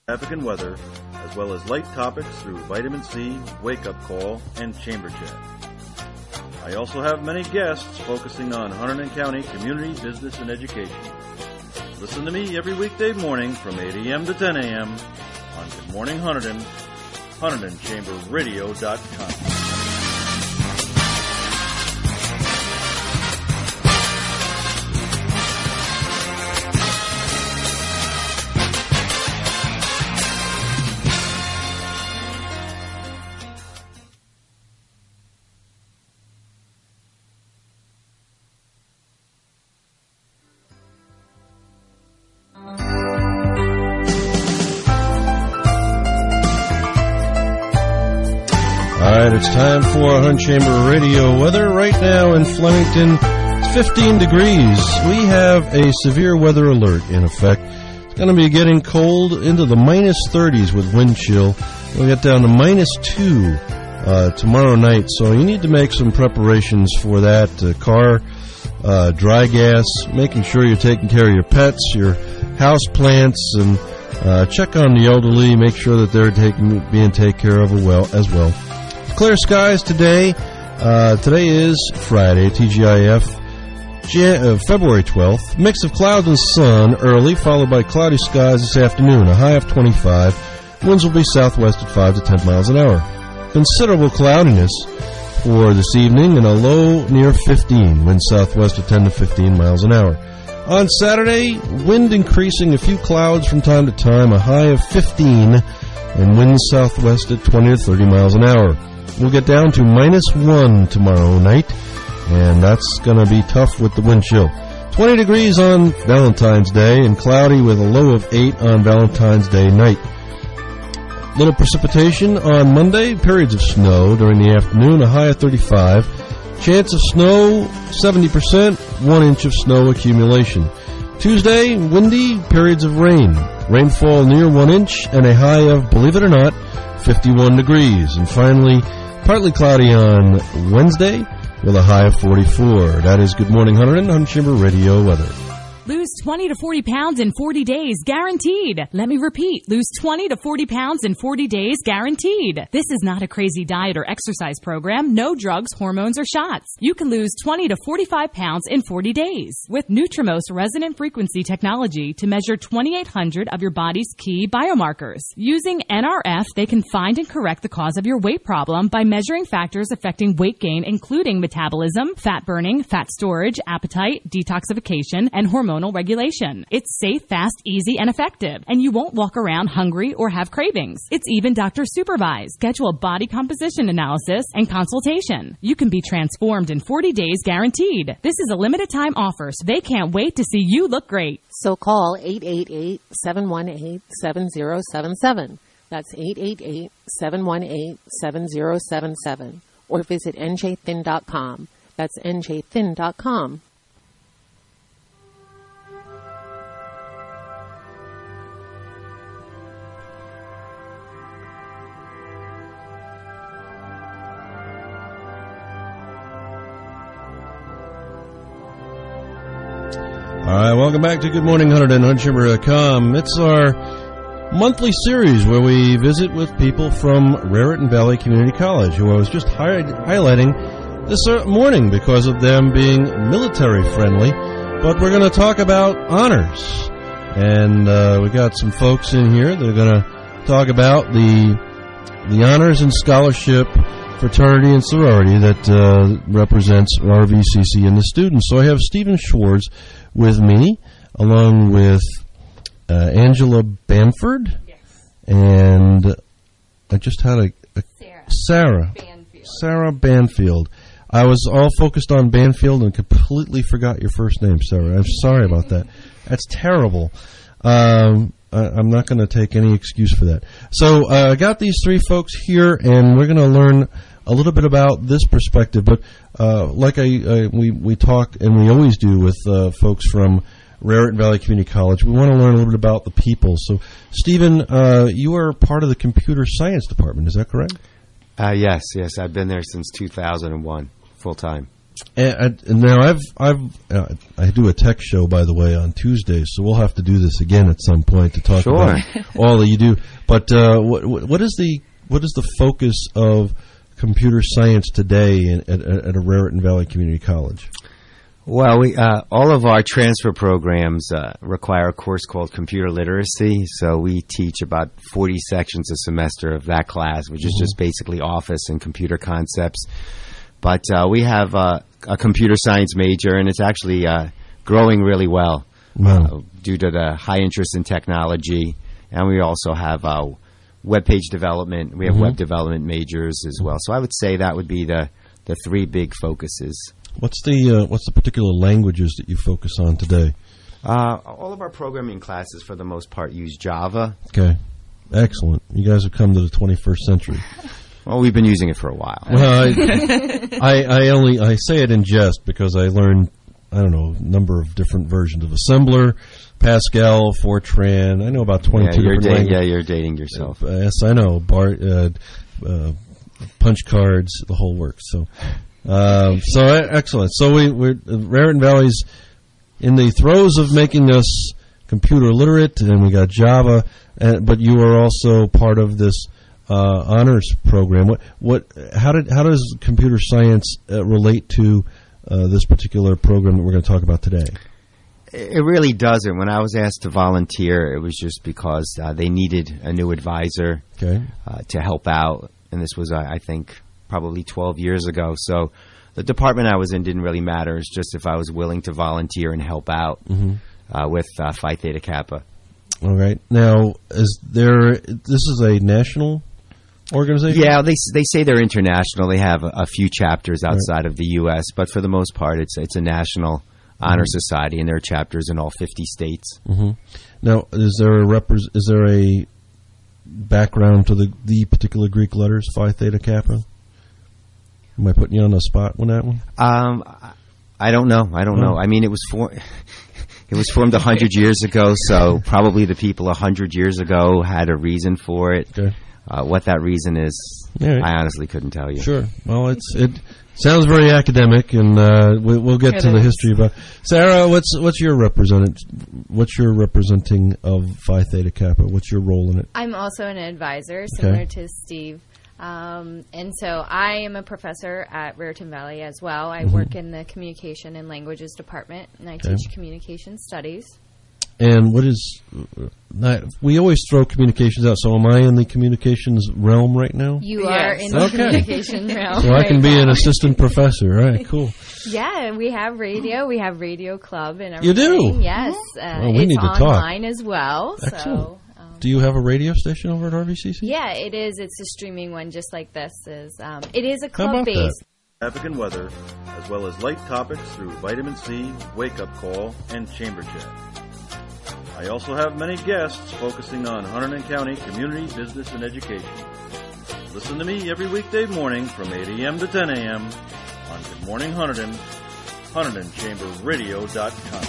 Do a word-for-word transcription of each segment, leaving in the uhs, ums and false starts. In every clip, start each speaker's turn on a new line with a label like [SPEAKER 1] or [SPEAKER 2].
[SPEAKER 1] traffic and weather, as well as light topics through Vitamin C, Wake Up Call, and Chamber Chat. I also have many guests focusing on Hunterdon County community, business, and education. Listen to me every weekday morning from eight a.m. to ten a.m. on Good Morning Hunterdon, Hunterdon Chamber Radio dot com.
[SPEAKER 2] It's time for Hunt Chamber Radio weather. Right now in Flemington, it's fifteen degrees. We have a severe weather alert in effect. It's going to be getting cold into the minus thirties with wind chill. We'll get down to minus two uh, tomorrow night, so you need to make some preparations for that. Uh, car, uh, dry gas, making sure you're taking care of your pets, your house plants, and uh, check on the elderly. Make sure that they're taking, being taken care of well, as well. Clear skies today. Uh, today is Friday, T G I F, Jan- uh, February twelfth. Mix of clouds and sun early, followed by cloudy skies this afternoon. A high of twenty-five. Winds will be southwest at five to ten miles an hour. Considerable cloudiness for this evening and a low near fifteen. Wind southwest at ten to fifteen miles an hour. On Saturday, wind increasing, a few clouds from time to time. A high of fifteen and winds southwest at twenty to thirty miles an hour. We'll get down to minus one tomorrow night, and that's going to be tough with the wind chill. twenty degrees on Valentine's Day and cloudy with a low of eight on Valentine's Day night. Little precipitation on Monday, periods of snow during the afternoon, a high of thirty-five. Chance of snow, seventy percent, one inch of snow accumulation. Tuesday, windy, periods of rain. Rainfall near one inch and a high of, believe it or not, fifty-one degrees. And finally, partly cloudy on Wednesday with a high of forty-four. That is Good Morning Hunterdon, Hunt Chamber Radio weather.
[SPEAKER 3] Lose twenty to forty pounds in forty days, guaranteed. Let me repeat, lose twenty to forty pounds in forty days, guaranteed. This is not a crazy diet or exercise program. No drugs, hormones, or shots. You can lose twenty to forty-five pounds in forty days with Nutrimos resonant frequency technology to measure twenty-eight hundred of your body's key biomarkers. Using N R F, they can find and correct the cause of your weight problem by measuring factors affecting weight gain, including metabolism, fat burning, fat storage, appetite, detoxification, and hormone regulation. It's safe, fast, easy, and effective, and you won't walk around hungry or have cravings. It's even doctor supervised. Schedule body composition analysis and consultation. You can be transformed in forty days, guaranteed. This is a limited time offer, so they can't wait to see you look great.
[SPEAKER 4] So call eight eight eight, seven one eight, seven zero seven seven. That's eight eight eight, seven one eight, seven zero seven seven. Or visit N J thin dot com. That's N J thin dot com.
[SPEAKER 2] All right, welcome back to Good Morning Hunterdon, Hunt Chamber dot com. It's our monthly series where we visit with people from Raritan Valley Community College, who I was just hi- highlighting this morning because of them being military-friendly. But we're going to talk about honors. And uh, we got some folks in here that are going to talk about the the honors and scholarship fraternity and sorority that uh, represents R V C C and the students. So I have Stephen Schwartz with me, along with uh, Angela Banford,
[SPEAKER 3] yes.
[SPEAKER 2] And I just had a, a
[SPEAKER 3] Sarah.
[SPEAKER 2] Sarah.
[SPEAKER 3] Banfield.
[SPEAKER 2] Sarah Banfield. I was all focused on Banfield and completely forgot your first name, Sarah. I'm sorry about that. That's terrible. Um, I, I'm not going to take any excuse for that. So uh, I got these three folks here, and we're going to learn a little bit about this perspective. But uh, like I, uh, we we talk, and we always do with uh, folks from Raritan Valley Community College, we want to learn a little bit about the people. So, Stephen, uh, you are part of the computer science department. Is that correct?
[SPEAKER 5] Uh, yes, yes. I've been there since two thousand one, full time.
[SPEAKER 2] And, and now I've I've uh, I do a tech show, by the way, on Tuesdays, so we'll have to do this again at some point to talk
[SPEAKER 5] Sure.
[SPEAKER 2] about all that you do. But uh, what what is the what is the focus of computer science today in, at, at a Raritan Valley Community College?
[SPEAKER 5] Well, we uh, all of our transfer programs uh, require a course called computer literacy. So we teach about forty sections a semester of that class, which is mm-hmm. just basically Office and computer concepts. But uh, we have uh, a computer science major, and it's actually uh, growing really well
[SPEAKER 2] wow.
[SPEAKER 5] uh, due to the high interest in technology. And we also have uh, web page development. We have
[SPEAKER 2] mm-hmm.
[SPEAKER 5] web development majors as well. So I would say that would be the, the three big focuses.
[SPEAKER 2] What's the uh, what's the particular languages that you focus on today?
[SPEAKER 5] Uh, all of our programming classes, for the most part, use Java.
[SPEAKER 2] Okay, excellent. You guys have come to the twenty-first century.
[SPEAKER 5] Well, we've been using it for a while.
[SPEAKER 2] Well, I, I, I only I say it in jest because I learned I don't know a number of different versions of Assembler, Pascal, Fortran. I know about twenty-two
[SPEAKER 5] yeah, you're
[SPEAKER 2] different
[SPEAKER 5] da-
[SPEAKER 2] languages.
[SPEAKER 5] Yeah, you're dating yourself.
[SPEAKER 2] Uh, yes, I know. Bar, uh, uh, punch cards, the whole works. So. Um, so uh, excellent. So we, we're uh, Raritan Valley's in the throes of making us computer literate, and we got Java. And, but you are also part of this uh, honors program. What what how did how does computer science uh, relate to uh, this particular program that we're going to talk about today?
[SPEAKER 5] It really doesn't. When I was asked to volunteer, it was just because uh, they needed a new advisor
[SPEAKER 2] Okay.
[SPEAKER 5] uh, to help out, and this was, uh, I think, probably twelve years ago. So the department I was in didn't really matter. It's just if I was willing to volunteer and help out
[SPEAKER 2] Mm-hmm.
[SPEAKER 5] uh, with uh, Phi Theta Kappa.
[SPEAKER 2] All right. Now, is there? This is a national organization.
[SPEAKER 5] Yeah, they they say they're international. They have a, a few chapters outside right. of the U S, but for the most part, it's it's a national honor mm-hmm. society, and there are chapters in all fifty states.
[SPEAKER 2] Mm-hmm. Now, is there a repres- Is there a background to the the particular Greek letters Phi Theta Kappa? Am I putting you on the spot on that one?
[SPEAKER 5] Um, I don't know. I don't oh. know. I mean, it was for, it was formed a hundred years ago, so probably the people a hundred years ago had a reason for it.
[SPEAKER 2] Okay.
[SPEAKER 5] Uh, what that reason is, right. I honestly couldn't tell you.
[SPEAKER 2] Sure. Well, it's it sounds very academic, and uh, we, we'll get
[SPEAKER 3] it
[SPEAKER 2] to
[SPEAKER 3] is.
[SPEAKER 2] the history about. Sarah, what's what's your represent? What's your representing of Phi Theta Kappa? What's your role in it?
[SPEAKER 6] I'm also an advisor, similar
[SPEAKER 2] Okay.
[SPEAKER 6] to Steve. Um, and so I am a professor at Raritan Valley as well. I
[SPEAKER 2] Mm-hmm.
[SPEAKER 6] work in the Communication and Languages Department, and I
[SPEAKER 2] Okay.
[SPEAKER 6] teach communication studies.
[SPEAKER 2] And what is? Uh, not, we always throw communications out. So, am I in the communications realm right now?
[SPEAKER 6] You
[SPEAKER 3] Yes.
[SPEAKER 6] are in the
[SPEAKER 2] Okay.
[SPEAKER 6] communication realm.
[SPEAKER 2] So I can
[SPEAKER 6] right
[SPEAKER 2] be
[SPEAKER 6] now.
[SPEAKER 2] an assistant professor. All right, cool.
[SPEAKER 6] Yeah, we have radio. We have Radio Club and
[SPEAKER 2] You
[SPEAKER 6] everything.
[SPEAKER 2] do?
[SPEAKER 6] Yes. Uh,
[SPEAKER 2] Well, we
[SPEAKER 6] it's
[SPEAKER 2] need to talk.
[SPEAKER 6] online as well.
[SPEAKER 2] Excellent.
[SPEAKER 6] So, um,
[SPEAKER 2] Do you have a radio station over at R V C C?
[SPEAKER 6] yeah, it is. It's a streaming one, just like this is. Um, it is a
[SPEAKER 2] How about
[SPEAKER 6] club-based.
[SPEAKER 1] Traffic and weather, as well as light topics through Vitamin C, Wake Up Call, and Chamber Chat. I also have many guests focusing on Hunterdon County community, business, and education. Listen to me every weekday morning from eight a.m. to ten a.m. on Good Morning Hunterdon, Hunterdon Chamber Radio dot com.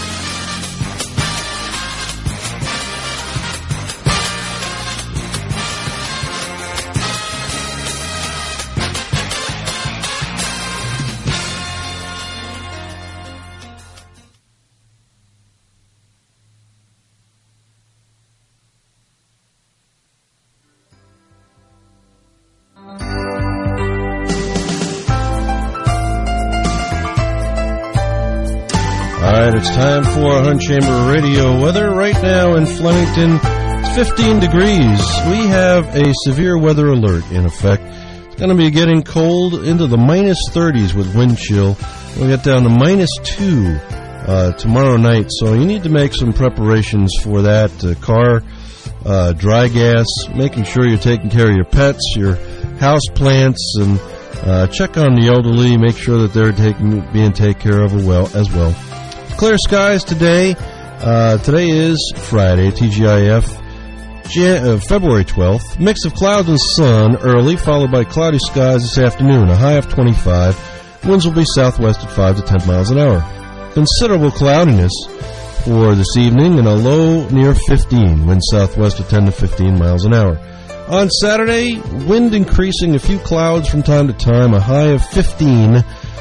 [SPEAKER 2] All right, it's time for Hunt Chamber Radio weather. Right now in Flemington, it's fifteen degrees. We have a severe weather alert in effect. It's going to be getting cold into the minus thirties with wind chill. We'll get down to minus two uh, tomorrow night, so you need to make some preparations for that. Uh, car, uh, dry gas, making sure you're taking care of your pets, your house plants, and uh, check on the elderly. Make sure that they're taking, being taken care of well as well. Clear skies today. Uh, today is Friday, T G I F, Jan- uh, February twelfth. Mix of clouds and sun early, followed by cloudy skies this afternoon. A high of twenty-five. Winds will be southwest at five to ten miles an hour. Considerable cloudiness for this evening and a low near fifteen. Wind southwest at ten to fifteen miles an hour. On Saturday, wind increasing, a few clouds from time to time. A high of fifteen.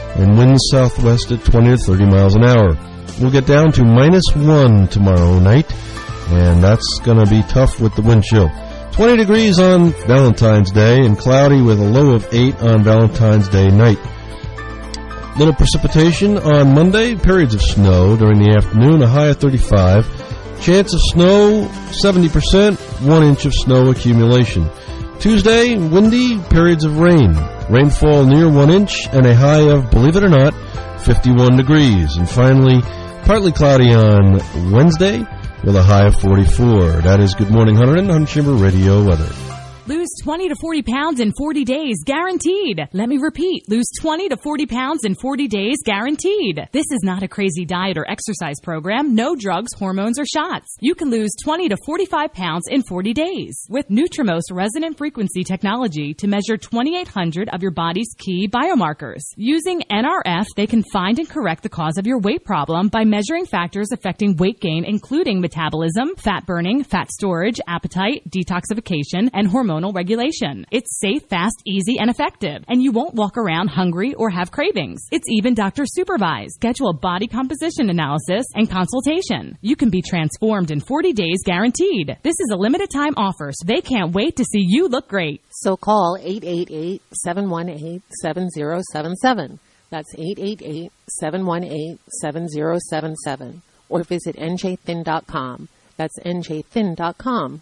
[SPEAKER 2] and winds southwest at twenty to thirty miles an hour. We'll get down to minus one tomorrow night, and that's going to be tough with the wind chill. twenty degrees on Valentine's Day and cloudy with a low of eight on Valentine's Day night. Little precipitation on Monday, periods of snow during the afternoon, a high of thirty-five. Chance of snow, seventy percent, one inch of snow accumulation. Tuesday, windy, periods of rain. Rainfall near one inch and a high of, believe it or not, fifty-one degrees. And finally, partly cloudy on Wednesday with a high of forty-four. That is Good Morning Hunterdon on Chamber Radio Weather.
[SPEAKER 3] Lose twenty to forty pounds in forty days, guaranteed. Let me repeat, lose twenty to forty pounds in forty days, guaranteed. This is not a crazy diet or exercise program, no drugs, hormones, or shots. You can lose twenty to forty-five pounds in forty days with Nutrimost resonant frequency technology to measure twenty-eight hundred of your body's key biomarkers. Using N R F, they can find and correct the cause of your weight problem by measuring factors affecting weight gain, including metabolism, fat burning, fat storage, appetite, detoxification, and hormonal regulation. It's safe, fast, easy, and effective, and you won't walk around hungry or have cravings. It's even doctor supervised. Schedule a body composition analysis and consultation. You can be transformed in forty days, guaranteed. This is a limited time offer, so they can't wait to see you look great.
[SPEAKER 4] So call eight eight eight, seven one eight, seven zero seven seven. That's eight eight eight, seven one eight, seven zero seven seven. Or visit N J thin dot com. That's N J thin dot com.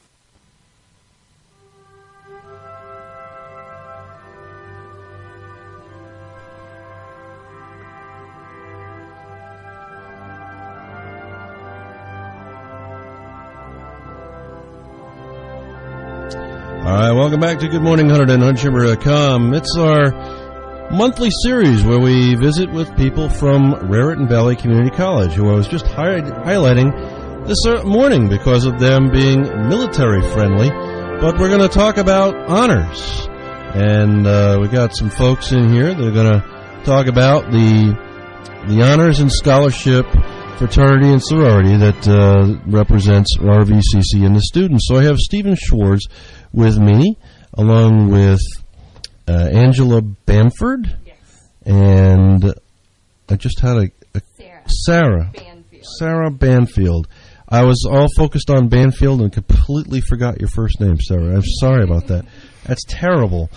[SPEAKER 2] All right, welcome back to Good Morning Hunterdon on Chamber dot com. It's our monthly series where we visit with people from Raritan Valley Community College, who I was just hi- highlighting this morning because of them being military-friendly. But we're going to talk about honors. And uh, we got some folks in here that are going to talk about the the honors and scholarship fraternity and sorority that uh, represents R V C C and the students. So I have Stephen Schwartz with me, along with uh, Angela Bamford,
[SPEAKER 6] Yes.
[SPEAKER 2] and I just had a, a
[SPEAKER 6] Sarah.
[SPEAKER 2] Sarah
[SPEAKER 6] Banfield.
[SPEAKER 2] Sarah Banfield. I was all focused on Banfield and completely forgot your first name, Sarah. I'm sorry about that. That's terrible.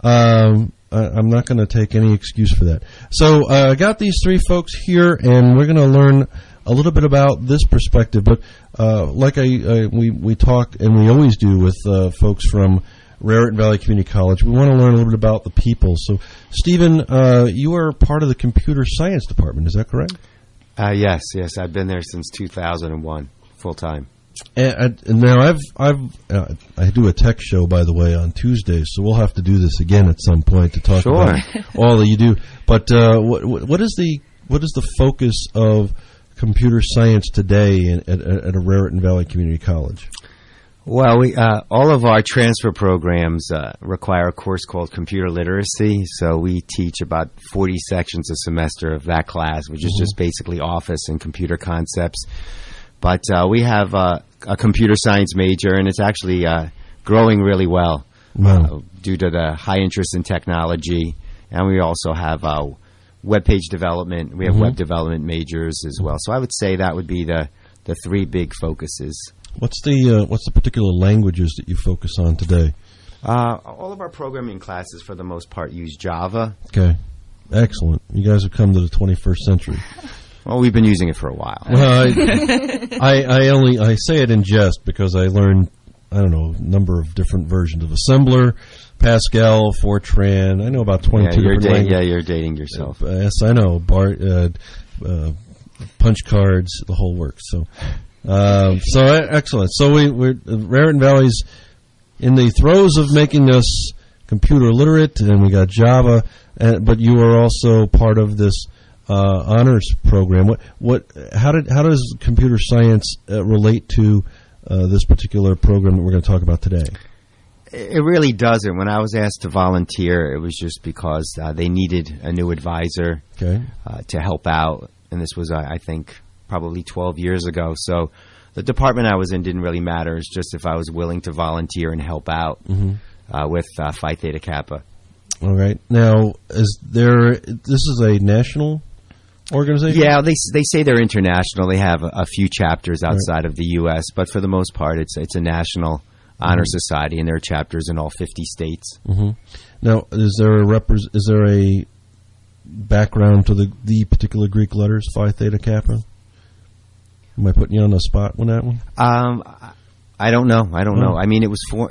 [SPEAKER 2] Um, I, I'm not going to take any excuse for that. So uh, I got these three folks here, and we're going to learn a little bit about this perspective. But uh, like I, I we we talk, and we always do with uh, folks from Raritan Valley Community College, we want to learn a little bit about the people. So, Stephen, uh, you are part of the computer science department. Is that correct?
[SPEAKER 5] Uh, yes, yes. I've been there since two thousand one, full time.
[SPEAKER 2] And, and now I've I've uh, I do a tech show, by the way, on Tuesdays, so we'll have to do this again at some point to talk
[SPEAKER 5] Sure.
[SPEAKER 2] about all that you do. But uh, what what is the what is the focus of computer science today in, at, at a Raritan Valley Community College?
[SPEAKER 5] Well, we uh, all of our transfer programs uh, require a course called computer literacy. So we teach about forty sections a semester of that class, which is mm-hmm. just basically Office and computer concepts. But uh, we have uh, a computer science major, and it's actually uh, growing really well
[SPEAKER 2] Wow.
[SPEAKER 5] uh, due to the high interest in technology. And we also have uh, web page development. We have
[SPEAKER 2] Mm-hmm.
[SPEAKER 5] web development majors as well. So I would say that would be the, the three big focuses.
[SPEAKER 2] What's the uh, what's the particular languages that you focus on today?
[SPEAKER 5] Uh, all of our programming classes, for the most part, use Java.
[SPEAKER 2] Okay, excellent. You guys have come to the twenty-first century.
[SPEAKER 5] Well, we've been using it for a while.
[SPEAKER 2] Well, I, I, I only I say it in jest because I learned I don't know a number of different versions of assembler, Pascal, Fortran. I know about
[SPEAKER 5] yeah,
[SPEAKER 2] twenty-two
[SPEAKER 5] you're
[SPEAKER 2] different
[SPEAKER 5] da-
[SPEAKER 2] languages.
[SPEAKER 5] yeah, you're dating yourself.
[SPEAKER 2] Uh, yes, I know. Bar, uh, uh, punch cards, the whole works. So, um, so uh, excellent. So we, we're uh, Raritan Valley's in the throes of making us computer literate, and we got Java. Uh, but you are also part of this uh, honors program. What, what, how did, how does computer science uh, relate to uh, this particular program that we're going to talk about today?
[SPEAKER 5] It really doesn't. When I was asked to volunteer, it was just because uh, they needed a new advisor
[SPEAKER 2] Okay.
[SPEAKER 5] uh, to help out. And this was, uh, I think, probably twelve years ago. So the department I was in didn't really matter. It's just if I was willing to volunteer and help out
[SPEAKER 2] Mm-hmm.
[SPEAKER 5] uh, with uh, Phi Theta Kappa.
[SPEAKER 2] All right. Now, is there? This is a national organization?
[SPEAKER 5] Yeah, they they say they're international. They have a, a few chapters outside right. of the U S, but for the most part, it's it's a national honor mm-hmm. society, and there are chapters in all fifty states.
[SPEAKER 2] Mm-hmm. Now, is there a repres- Is there a background to the the particular Greek letters Phi Theta Kappa? Am I putting you on the spot with that one?
[SPEAKER 5] Um, I don't know. I don't oh. know. I mean, it was for.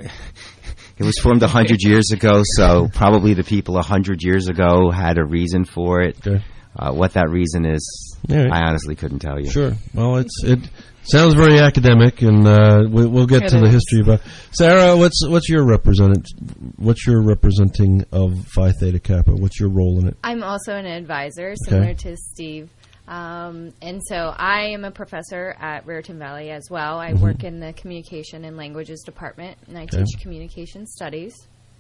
[SPEAKER 5] It was formed a hundred years ago, so probably the people a hundred years ago had a reason for it. Okay. Uh, what that reason is, right. I honestly couldn't tell you.
[SPEAKER 2] Sure. Well, it's it sounds very academic, and uh, we, we'll get it to is. the history. But Sarah, what's what's your represent? What's your representing of Phi Theta Kappa? What's your role in it?
[SPEAKER 6] I'm also an advisor, similar okay. to Steve. Um, and so I am a professor at Raritan Valley as well. I mm-hmm. work in the Communication and Languages Department, and I okay. teach communication studies.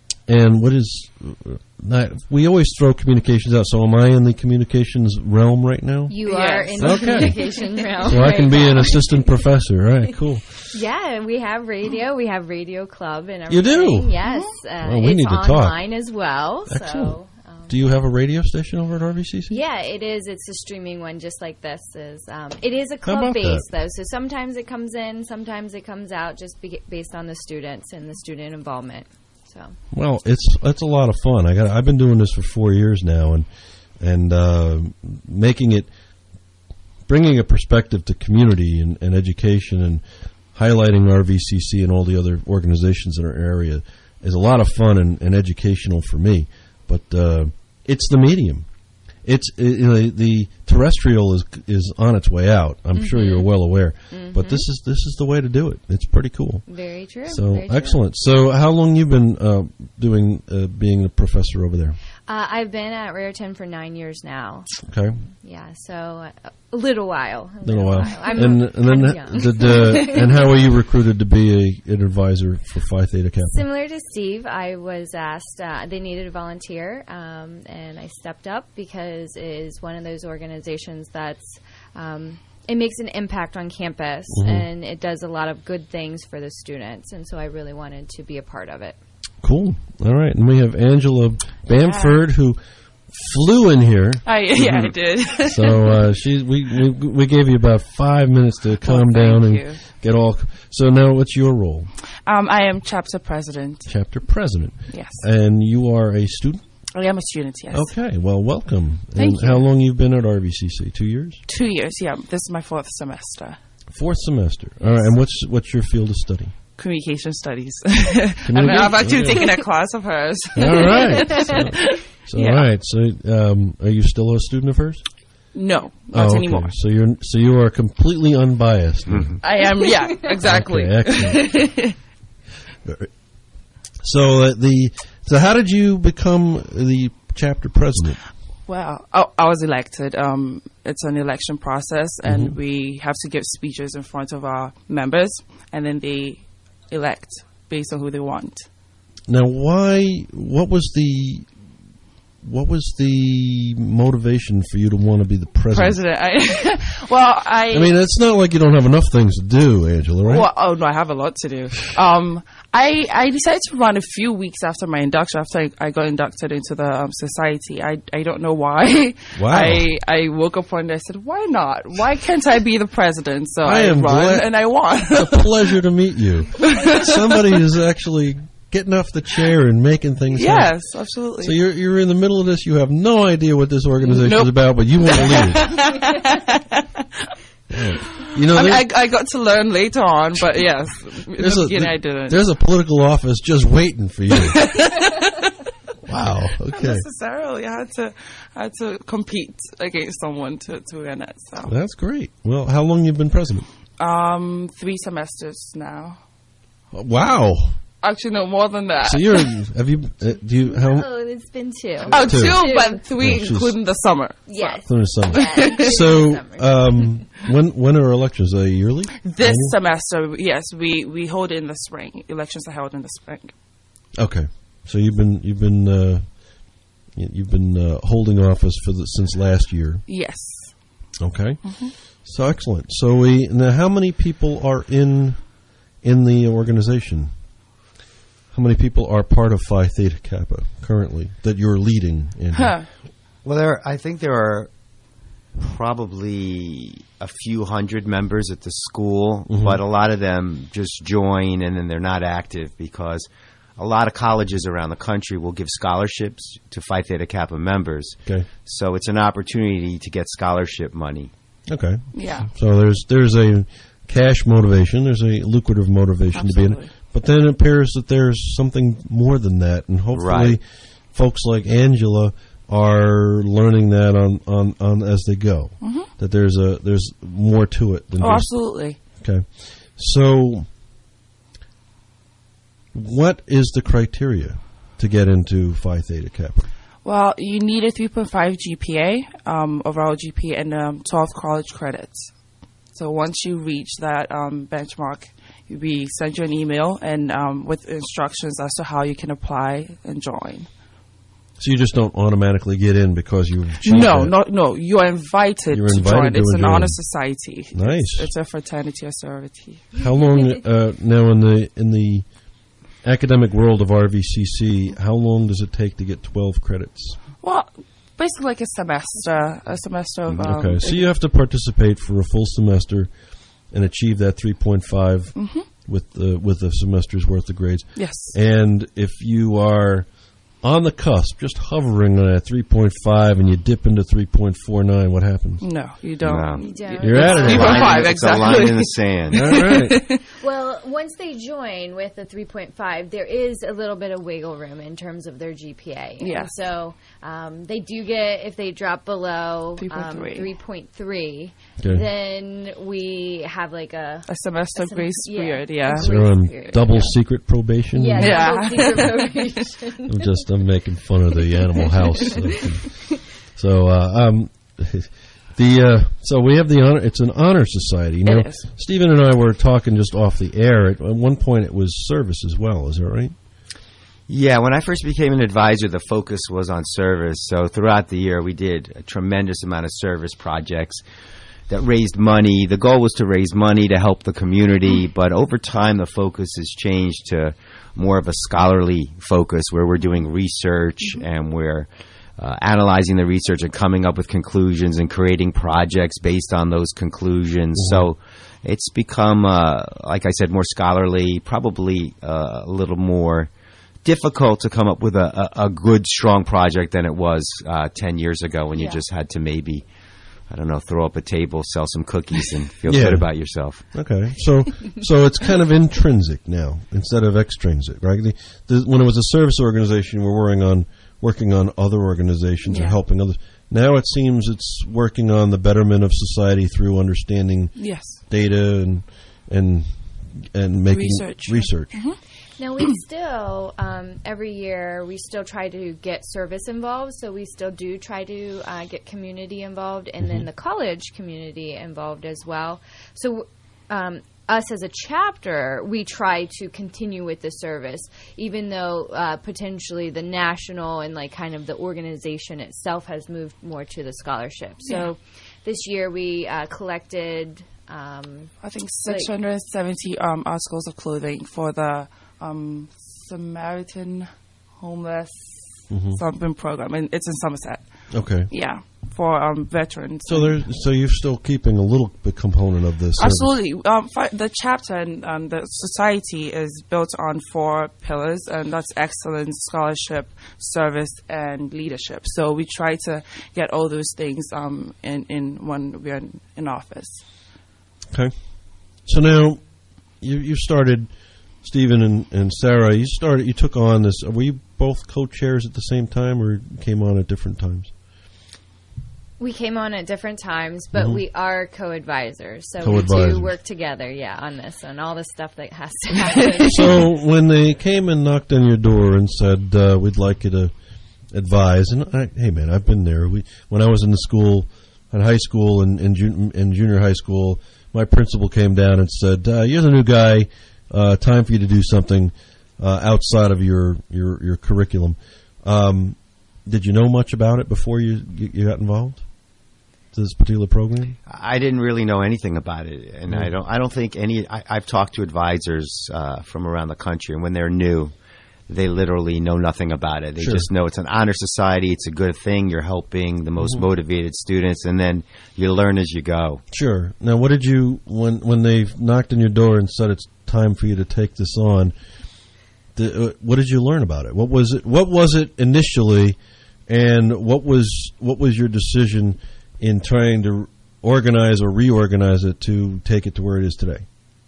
[SPEAKER 2] And what is, uh, we always throw communications out, so am I in the communications realm right now?
[SPEAKER 6] You
[SPEAKER 7] yes.
[SPEAKER 6] are in the
[SPEAKER 2] okay.
[SPEAKER 6] communication realm.
[SPEAKER 2] So I can
[SPEAKER 6] right
[SPEAKER 2] be
[SPEAKER 6] now.
[SPEAKER 2] an assistant professor. All right, cool.
[SPEAKER 6] Yeah, we have radio. We have Radio Club and
[SPEAKER 2] you
[SPEAKER 6] everything.
[SPEAKER 2] You do?
[SPEAKER 6] Yes. Uh,
[SPEAKER 2] well, we
[SPEAKER 6] it's
[SPEAKER 2] need to
[SPEAKER 6] online
[SPEAKER 2] talk.
[SPEAKER 6] as well.
[SPEAKER 2] Excellent.
[SPEAKER 6] So.
[SPEAKER 2] Do you have a radio station over at R V C C?
[SPEAKER 6] Yeah, it is. It's a streaming one, just like this is. Um, it is a club base, though, so sometimes it comes in, sometimes it comes out, just be- based on the students and the student involvement. So.
[SPEAKER 2] Well, it's it's a lot of fun. I got. I've been doing this for four years now, and and uh, making it, bringing a perspective to community and, and education, and highlighting R V C C and all the other organizations in our area is a lot of fun and, and educational for me. But uh, it's the medium. It's it, you know, the terrestrial is is on its way out. I'm mm-hmm. sure you're well aware. Mm-hmm. But this is this is the way to do it. It's pretty cool.
[SPEAKER 6] Very true.
[SPEAKER 2] So
[SPEAKER 6] Very
[SPEAKER 2] excellent.
[SPEAKER 6] True.
[SPEAKER 2] So how long you been uh, doing uh, being a professor over there?
[SPEAKER 6] Uh, I've been at Raritan for nine years now.
[SPEAKER 2] Okay.
[SPEAKER 6] Yeah, so uh, a little while.
[SPEAKER 2] A little, little while.
[SPEAKER 6] while. I'm
[SPEAKER 2] and and then did, uh, and how were you recruited to be a, an advisor for Phi Theta Kappa?
[SPEAKER 6] Similar to Steve, I was asked. Uh, they needed a volunteer, um, and I stepped up because it is one of those organizations that's. Um, it makes an impact on campus, mm-hmm. and it does a lot of good things for the students, and so I really wanted to be a part of it.
[SPEAKER 2] Cool. All right. And we have Angela Bamford, yeah. who flew in here.
[SPEAKER 7] I, yeah, I did.
[SPEAKER 2] so uh, she, we, we we gave you about five minutes to calm oh, down and
[SPEAKER 7] you.
[SPEAKER 2] get all. So now what's your role?
[SPEAKER 7] Um, I am chapter president.
[SPEAKER 2] Chapter president.
[SPEAKER 7] Yes.
[SPEAKER 2] And you are a student?
[SPEAKER 7] I am a student, yes.
[SPEAKER 2] Okay. Well, welcome.
[SPEAKER 7] Thank
[SPEAKER 2] and
[SPEAKER 7] you.
[SPEAKER 2] how long you've been at R V C C? Two years?
[SPEAKER 7] Two years, yeah. This is my fourth semester.
[SPEAKER 2] Fourth semester. Yes. All right. And what's what's your field of study?
[SPEAKER 7] Communication studies. I mean, I've actually okay. taken a class of hers.
[SPEAKER 2] All right. So, so yeah. all right. So, um, are you still a student of hers?
[SPEAKER 7] No, not
[SPEAKER 2] oh, okay.
[SPEAKER 7] anymore.
[SPEAKER 2] So you're so you are completely unbiased.
[SPEAKER 7] Mm-hmm. I am. Yeah, exactly.
[SPEAKER 2] Okay, excellent. so uh, the so how did you become the chapter president?
[SPEAKER 7] Well, I, I was elected. Um, it's an election process, and
[SPEAKER 2] mm-hmm.
[SPEAKER 7] we have to give speeches in front of our members, and then they elect based on who they want.
[SPEAKER 2] Now, why? What was the what was the motivation for you to want to be the president?
[SPEAKER 7] President. I, well, I.
[SPEAKER 2] I mean, it's not like you don't have enough things to do, Angela, right?
[SPEAKER 7] Well, oh no, I have a lot to do. Um, I I decided to run a few weeks after my induction. After I, I got inducted into the um, society, I I don't know why.
[SPEAKER 2] Wow.
[SPEAKER 7] I I woke up one day. I said, why not? Why can't I be the president? So
[SPEAKER 2] I,
[SPEAKER 7] I
[SPEAKER 2] am
[SPEAKER 7] run
[SPEAKER 2] glad.
[SPEAKER 7] and I won.
[SPEAKER 2] It's a pleasure to meet you. Somebody who's actually getting off the chair and making things
[SPEAKER 7] yes,
[SPEAKER 2] happen.
[SPEAKER 7] Yes, absolutely.
[SPEAKER 2] So you're you're in the middle of this. You have no idea what this organization
[SPEAKER 7] nope.
[SPEAKER 2] is about, but you want to lead it. Yeah. You know,
[SPEAKER 7] I, mean, I, I got to learn later on, but yes, in the beginning
[SPEAKER 2] a,
[SPEAKER 7] I didn't.
[SPEAKER 2] There's a political office just waiting for you. Wow. Okay.
[SPEAKER 7] Not necessarily, I had to I had to compete against someone to to win it. So
[SPEAKER 2] that's great. Well, how long you been president?
[SPEAKER 7] Um, three semesters now.
[SPEAKER 2] Wow.
[SPEAKER 7] Actually, no, more than that.
[SPEAKER 2] So you're, have you, uh, do you, how?
[SPEAKER 6] Oh, it's been two.
[SPEAKER 7] Oh,
[SPEAKER 2] two,
[SPEAKER 7] two but three,
[SPEAKER 2] oh,
[SPEAKER 7] including the summer.
[SPEAKER 6] Yes.
[SPEAKER 2] Including the summer. So, um, when, when are elections? Are they yearly?
[SPEAKER 7] This
[SPEAKER 2] Annual?
[SPEAKER 7] semester, yes, we, we hold it in the spring. Elections are held in the spring.
[SPEAKER 2] Okay. So you've been, you've been, uh, you've been, uh, holding office for the, since last year.
[SPEAKER 7] Yes.
[SPEAKER 2] Okay. Mm-hmm. So excellent. So we, now how many people are in, in the organization? how many people are part of Phi Theta Kappa currently that you're leading? In?
[SPEAKER 7] Huh.
[SPEAKER 5] Well, there. I think there are probably a few hundred members at the school,
[SPEAKER 2] Mm-hmm.
[SPEAKER 5] but a lot of them just join and then they're not active because a lot of colleges around the country will give scholarships to Phi Theta Kappa members.
[SPEAKER 2] Okay.
[SPEAKER 5] So it's an opportunity to get scholarship money.
[SPEAKER 2] Okay.
[SPEAKER 7] Yeah.
[SPEAKER 2] So there's there's a cash motivation. There's a lucrative motivation to be in it.
[SPEAKER 7] Absolutely.
[SPEAKER 2] But then it appears that there's something more than that, and hopefully,
[SPEAKER 5] Right.
[SPEAKER 2] folks like Angela are learning that on, on, on as they go.
[SPEAKER 7] Mm-hmm.
[SPEAKER 2] That there's a there's more to it than
[SPEAKER 7] Oh,
[SPEAKER 2] just
[SPEAKER 7] absolutely.
[SPEAKER 2] okay. So, what is the criteria to get into Phi Theta Kappa?
[SPEAKER 7] Well, you need a three point five G P A, um, overall G P A, and um, twelve college credits. So once you reach that um, benchmark, we send you an email and um, with instructions as to how you can apply and join.
[SPEAKER 2] So you just don't automatically get in because you've achieved
[SPEAKER 7] No,
[SPEAKER 2] that.
[SPEAKER 7] no, no. You're invited,
[SPEAKER 2] You're
[SPEAKER 7] to
[SPEAKER 2] invited
[SPEAKER 7] join.
[SPEAKER 2] to
[SPEAKER 7] It's an
[SPEAKER 2] join.
[SPEAKER 7] honor society.
[SPEAKER 2] Nice.
[SPEAKER 7] It's, it's a fraternity or sorority.
[SPEAKER 2] How long uh, now in the in the academic world of R V C C? How long does it take to get twelve credits?
[SPEAKER 7] Well, basically like a semester, a semester of. Um,
[SPEAKER 2] Okay, so you have to participate for a full semester and achieve that three point five
[SPEAKER 7] Mm-hmm.
[SPEAKER 2] with the with a semester's worth of grades.
[SPEAKER 7] Yes.
[SPEAKER 2] And if you are on the cusp, just hovering on that three point five, and you dip into three point four nine, what happens?
[SPEAKER 7] No, you don't.
[SPEAKER 5] No.
[SPEAKER 6] You don't.
[SPEAKER 2] You're out of
[SPEAKER 5] It's
[SPEAKER 2] it.
[SPEAKER 5] a line-
[SPEAKER 7] five,
[SPEAKER 5] it's a line
[SPEAKER 7] exactly.
[SPEAKER 5] in the sand.
[SPEAKER 2] All right.
[SPEAKER 6] Well, once they join with the three point five, there is a little bit of wiggle room in terms of their G P A.
[SPEAKER 7] Yes.
[SPEAKER 6] And so um, they do get, if they drop below
[SPEAKER 7] three point
[SPEAKER 6] um,
[SPEAKER 7] three.
[SPEAKER 6] three point three,
[SPEAKER 2] Okay.
[SPEAKER 6] then we have like a...
[SPEAKER 7] A semester
[SPEAKER 6] A sem-
[SPEAKER 7] grace
[SPEAKER 6] yeah.
[SPEAKER 7] period, yeah.
[SPEAKER 2] So you're on
[SPEAKER 6] period,
[SPEAKER 2] double
[SPEAKER 6] yeah.
[SPEAKER 2] secret probation?
[SPEAKER 6] Yeah,
[SPEAKER 7] Yeah.
[SPEAKER 6] double secret probation.
[SPEAKER 2] I'm just I'm making fun of the Animal House. So, uh, um, the uh, so we have the honor. It's an honor society. Now,
[SPEAKER 7] It is.
[SPEAKER 2] Stephen and I were talking just off the air. At, at one point, it was service as well. Is that right?
[SPEAKER 5] Yeah, when I first became an advisor, the focus was on service. So throughout the year, we did a tremendous amount of service projects that raised money. The goal was to raise money to help the community, but over time, the focus has changed to more of a scholarly focus where we're doing research and we're uh, analyzing the research and coming up with conclusions and creating projects based on those conclusions. So it's become, uh, like I said, more scholarly, probably uh, a little more difficult to come up with a, a, a good, strong project than it was uh, ten years ago when you
[SPEAKER 7] Yeah.
[SPEAKER 5] just had to maybe, I don't know, throw up a table, sell some cookies, and feel
[SPEAKER 2] Yeah.
[SPEAKER 5] good about yourself.
[SPEAKER 2] Okay, so so it's kind of intrinsic now instead of extrinsic, right? The, the, when it was a service organization, we're working on working on other organizations and
[SPEAKER 7] Yeah.
[SPEAKER 2] helping others. Now it seems it's working on the betterment of society through understanding
[SPEAKER 7] Yes.
[SPEAKER 2] data and and and making
[SPEAKER 7] Research.
[SPEAKER 2] research.
[SPEAKER 6] Now, we still, um, every year, we still try to get service involved. So we still do try to uh, get community involved and then the college community involved as well. So um, us as a chapter, we try to continue with the service, even though uh, potentially the national and like kind of the organization itself has moved more to the scholarship. So
[SPEAKER 7] Yeah.
[SPEAKER 6] this year we uh, collected... Um,
[SPEAKER 7] I think six hundred seventy um, articles of clothing for the um, Samaritan Homeless Something program, and it's in Somerset.
[SPEAKER 2] Okay,
[SPEAKER 7] Yeah, for um, veterans.
[SPEAKER 2] so there's so you're still keeping a little bit component of this. service.
[SPEAKER 7] Absolutely. Um, fi- the chapter and um, the society is built on four pillars, and that's excellence, scholarship, service, and leadership. So we try to get all those things um, in, in when we're in, in office.
[SPEAKER 2] Okay. So now you you started, Stephen and, and Sarah, you started you took on this. Were you both co-chairs at the same time or came on at different times?
[SPEAKER 6] We came on at different times, but we are co-advisors, so we
[SPEAKER 2] Co-advisors.
[SPEAKER 6] do work together, yeah, on this and all the stuff that has to happen.
[SPEAKER 2] So when they came and knocked on your door and said, uh, we'd like you to advise, and I, hey man, I've been there. We When I was in the school, in high school and in, jun- in junior high school, my principal came down and said, uh, you're the new guy, uh, time for you to do something uh, outside of your, your, your curriculum. Um, did you know much about it before you, you, you got involved? To this particular program?
[SPEAKER 5] I didn't really know anything about it, and I don't. I don't think any. I, I've talked to advisors uh, from around the country, and when they're new, they literally know nothing about it. They
[SPEAKER 2] Sure.
[SPEAKER 5] just know it's an honor society. It's a good thing. You're helping the most motivated students, and then you learn as you go.
[SPEAKER 2] Sure. Now, what did you when when they knocked on your door and said it's time for you to take this on? The, uh, what did you learn about it? What was it? What was it initially, and what was what was your decision in trying to organize or reorganize it to take it to where it is today?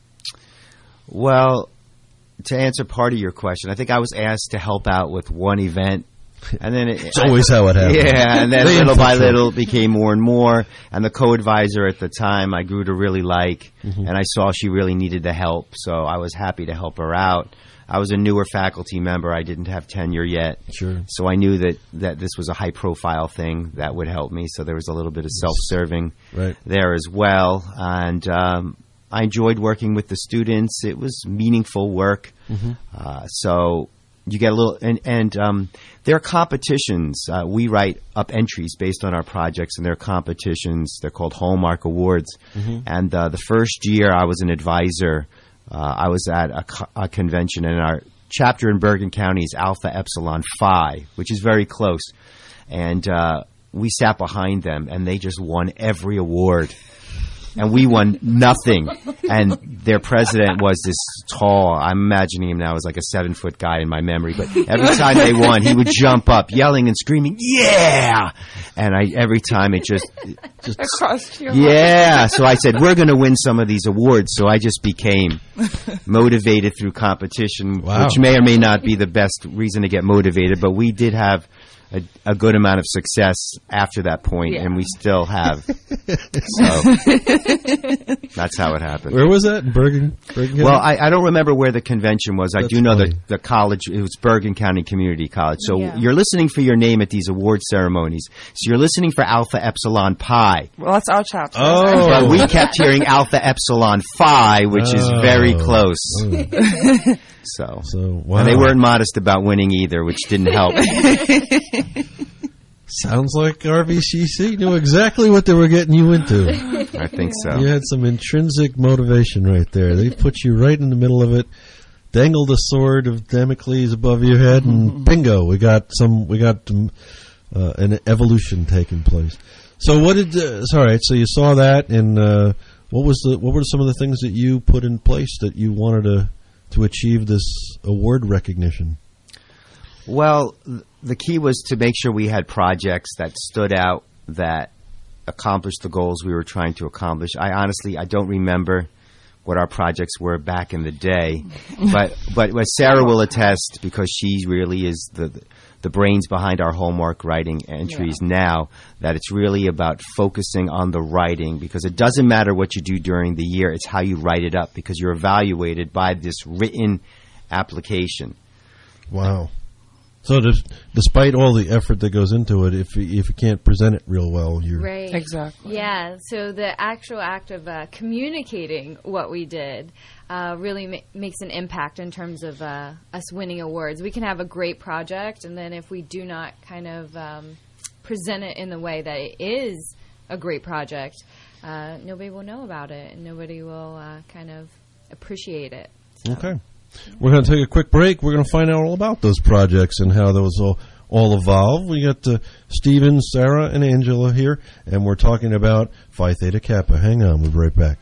[SPEAKER 5] Well, to answer part of your question, I think I was asked to help out with one event, and then it,
[SPEAKER 2] It's always how it happens.
[SPEAKER 5] Yeah, and then
[SPEAKER 2] They
[SPEAKER 5] little by
[SPEAKER 2] infiltrate.
[SPEAKER 5] little it became more and more. And the co-advisor at the time, I grew to really like,
[SPEAKER 2] Mm-hmm.
[SPEAKER 5] and I saw she really needed the help, so I was happy to help her out. I was a newer faculty member; I didn't have tenure yet,
[SPEAKER 2] Sure.
[SPEAKER 5] so I knew that that this was a high-profile thing that would help me. So there was a little bit of self-serving
[SPEAKER 2] Right.
[SPEAKER 5] there as well, and um, I enjoyed working with the students. It was meaningful work. Uh, so you get a little, and, and um, there are competitions. Uh, we write up entries based on our projects, and there are competitions. They're called Hallmark Awards. And uh, the first year I was an advisor, uh, I was at a, co- a convention, and our chapter in Bergen County is Alpha Epsilon Phi, which is very close. And uh, we sat behind them, and they just won every award. And we won nothing. And their president was this tall, I'm imagining him now as like a seven foot guy in my memory, but every time they won, he would jump up yelling and screaming, yeah! And I, every time it just, just
[SPEAKER 7] Across your
[SPEAKER 5] yeah. So I said, we're going to win some of these awards. So I just became motivated through competition,
[SPEAKER 2] Wow.
[SPEAKER 5] which may or may not be the best reason to get motivated, but we did have a, a good amount of success after that point,
[SPEAKER 7] Yeah.
[SPEAKER 5] and we still have. So that's how it happened.
[SPEAKER 2] Where was that? In Bergen? Bergen County?
[SPEAKER 5] Well, I, I don't remember where the convention was. I
[SPEAKER 2] That's
[SPEAKER 5] do know
[SPEAKER 2] funny.
[SPEAKER 5] that the college, it was Bergen County Community College. So
[SPEAKER 6] Yeah.
[SPEAKER 5] you're listening for your name at these award ceremonies. So you're listening for Alpha Epsilon Pi.
[SPEAKER 7] Well, that's our chapter.
[SPEAKER 2] Oh.
[SPEAKER 5] But we kept hearing Alpha Epsilon Phi, which is very
[SPEAKER 2] Oh.
[SPEAKER 5] close.
[SPEAKER 2] Oh.
[SPEAKER 5] So,
[SPEAKER 2] So, wow.
[SPEAKER 5] and they weren't modest about winning either, which didn't help.
[SPEAKER 2] Sounds like R V C C knew exactly what they were getting you into.
[SPEAKER 5] I think so.
[SPEAKER 2] You had some intrinsic motivation right there. They put you right in the middle of it, dangled the sword of Damocles above your head, and bingo, we got some. We got um, uh, an evolution taking place. So, what did? Uh, sorry, so you saw that, and uh, what was the? What were some of the things that you put in place that you wanted to to achieve this award recognition?
[SPEAKER 5] Well, th- the key was to make sure we had projects that stood out, that accomplished the goals we were trying to accomplish. I honestly, I don't remember what our projects were back in the day, but but what Sarah will attest, because she really is the the brains behind our Hallmark writing entries now, that it's really about focusing on the writing, because it doesn't matter what you do during the year, it's how you write it up, because you're evaluated by this written application.
[SPEAKER 2] Wow. So, des- despite all the effort that goes into it, if you, if you can't present it real well, you're
[SPEAKER 6] Right.
[SPEAKER 7] Exactly.
[SPEAKER 6] Yeah. So the actual act of uh, communicating what we did uh, really ma- makes an impact in terms of uh, us winning awards. We can have a great project, and then if we do not kind of um, present it in the way that it is a great project, uh, nobody will know about it, and nobody will uh, kind of appreciate it.
[SPEAKER 2] okay. We're going to take a quick break. We're going to find out all about those projects and how those all, all evolve. We got uh, Stephen, Sarah, and Angela here, and we're talking about Phi Theta Kappa. Hang on, we'll be right back.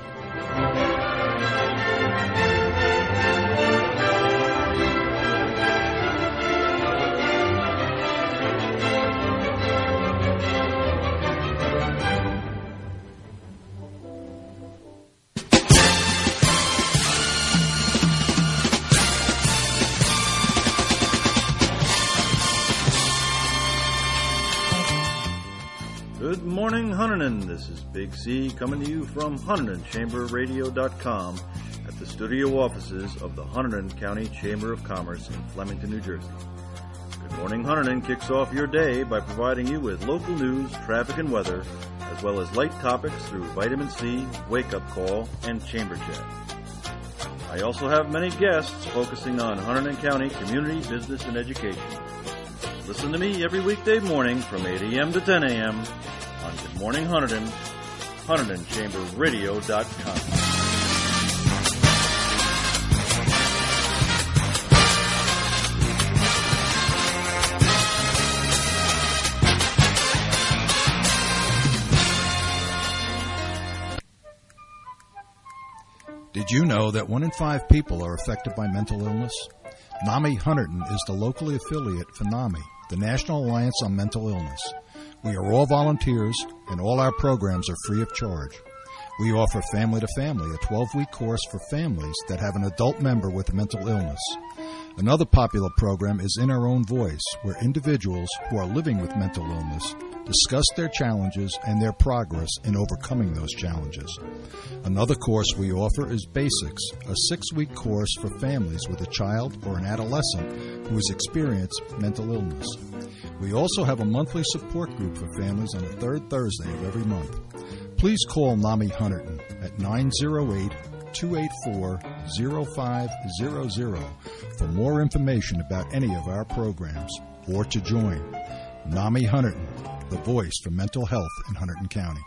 [SPEAKER 1] Good morning, Huntington. This is Big C coming to you from Huntington Chamber Radio dot com at the studio offices of the Huntington County Chamber of Commerce in Flemington, New Jersey. Good morning, Huntington kicks off your day by providing you with local news, traffic, and weather, as well as light topics through Vitamin C, Wake Up Call, and Chamber Chat. I also have many guests focusing on Huntington County community, business, and education. Listen to me every weekday morning from eight a.m. to ten a.m. on Good Morning Huntington, Huntington Chamber Radio dot com.
[SPEAKER 8] Did you know that one in five people are affected by mental illness? NAMI Hunterdon is the locally affiliate for NAMI, the National Alliance on Mental Illness. We are all volunteers, and all our programs are free of charge. We offer Family to Family, a twelve-week course for families that have an adult member with a mental illness. Another popular program is In Our Own Voice, where individuals who are living with mental illness discuss their challenges and their progress in overcoming those challenges. Another course we offer is Basics, a six-week course for families with a child or an adolescent who has experienced mental illness. We also have a monthly support group for families on the third Thursday of every month. Please call NAMI Hunterdon at nine oh eight, two eight four, oh five hundred for more information about any of our programs or to join. NAMI Hunterdon, the voice for mental health in Hunterdon County.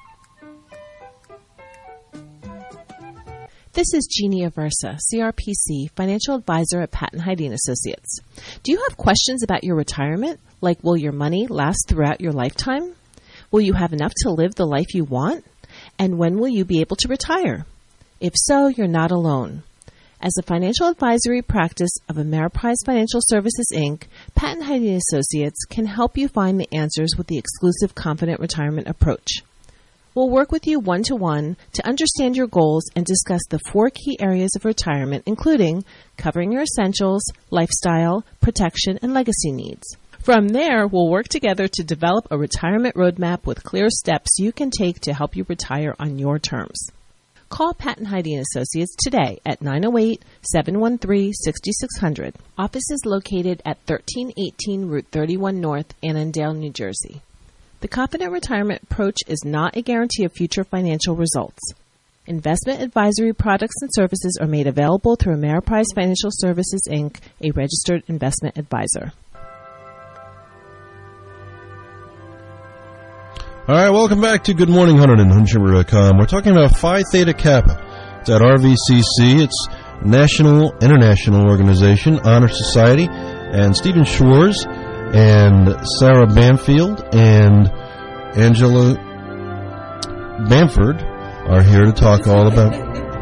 [SPEAKER 9] This is Jeannie Aversa, C R P C, Financial Advisor at Patton Hyde Associates. Do you have questions about your retirement, like will your money last throughout your lifetime? Will you have enough to live the life you want? And when will you be able to retire? If so, you're not alone. As a financial advisory practice of Ameriprise Financial Services, Incorporated, Patton Hyde Associates can help you find the answers with the exclusive Confident Retirement approach. We'll work with you one-to-one to understand your goals and discuss the four key areas of retirement, including covering your essentials, lifestyle, protection, and legacy needs. From there, we'll work together to develop a retirement roadmap with clear steps you can take to help you retire on your terms. Call Patton Hyde Associates today at nine oh eight, seven one three, six six zero zero. Office is located at thirteen eighteen Route thirty-one North, Annandale, New Jersey. The Confident Retirement approach is not a guarantee of future financial results. Investment advisory products and services are made available through Ameriprise Financial Services, Incorporated, a registered investment advisor.
[SPEAKER 2] All right, welcome back to Good Morning Hunterdon, Hunterdon Chamber dot com. We're talking about Phi Theta Kappa. It's at R V C C. It's National International Organization, Honor Society, and Stephen Schwartz and Sarah Bamfield and Angela Bamford are here to talk all about...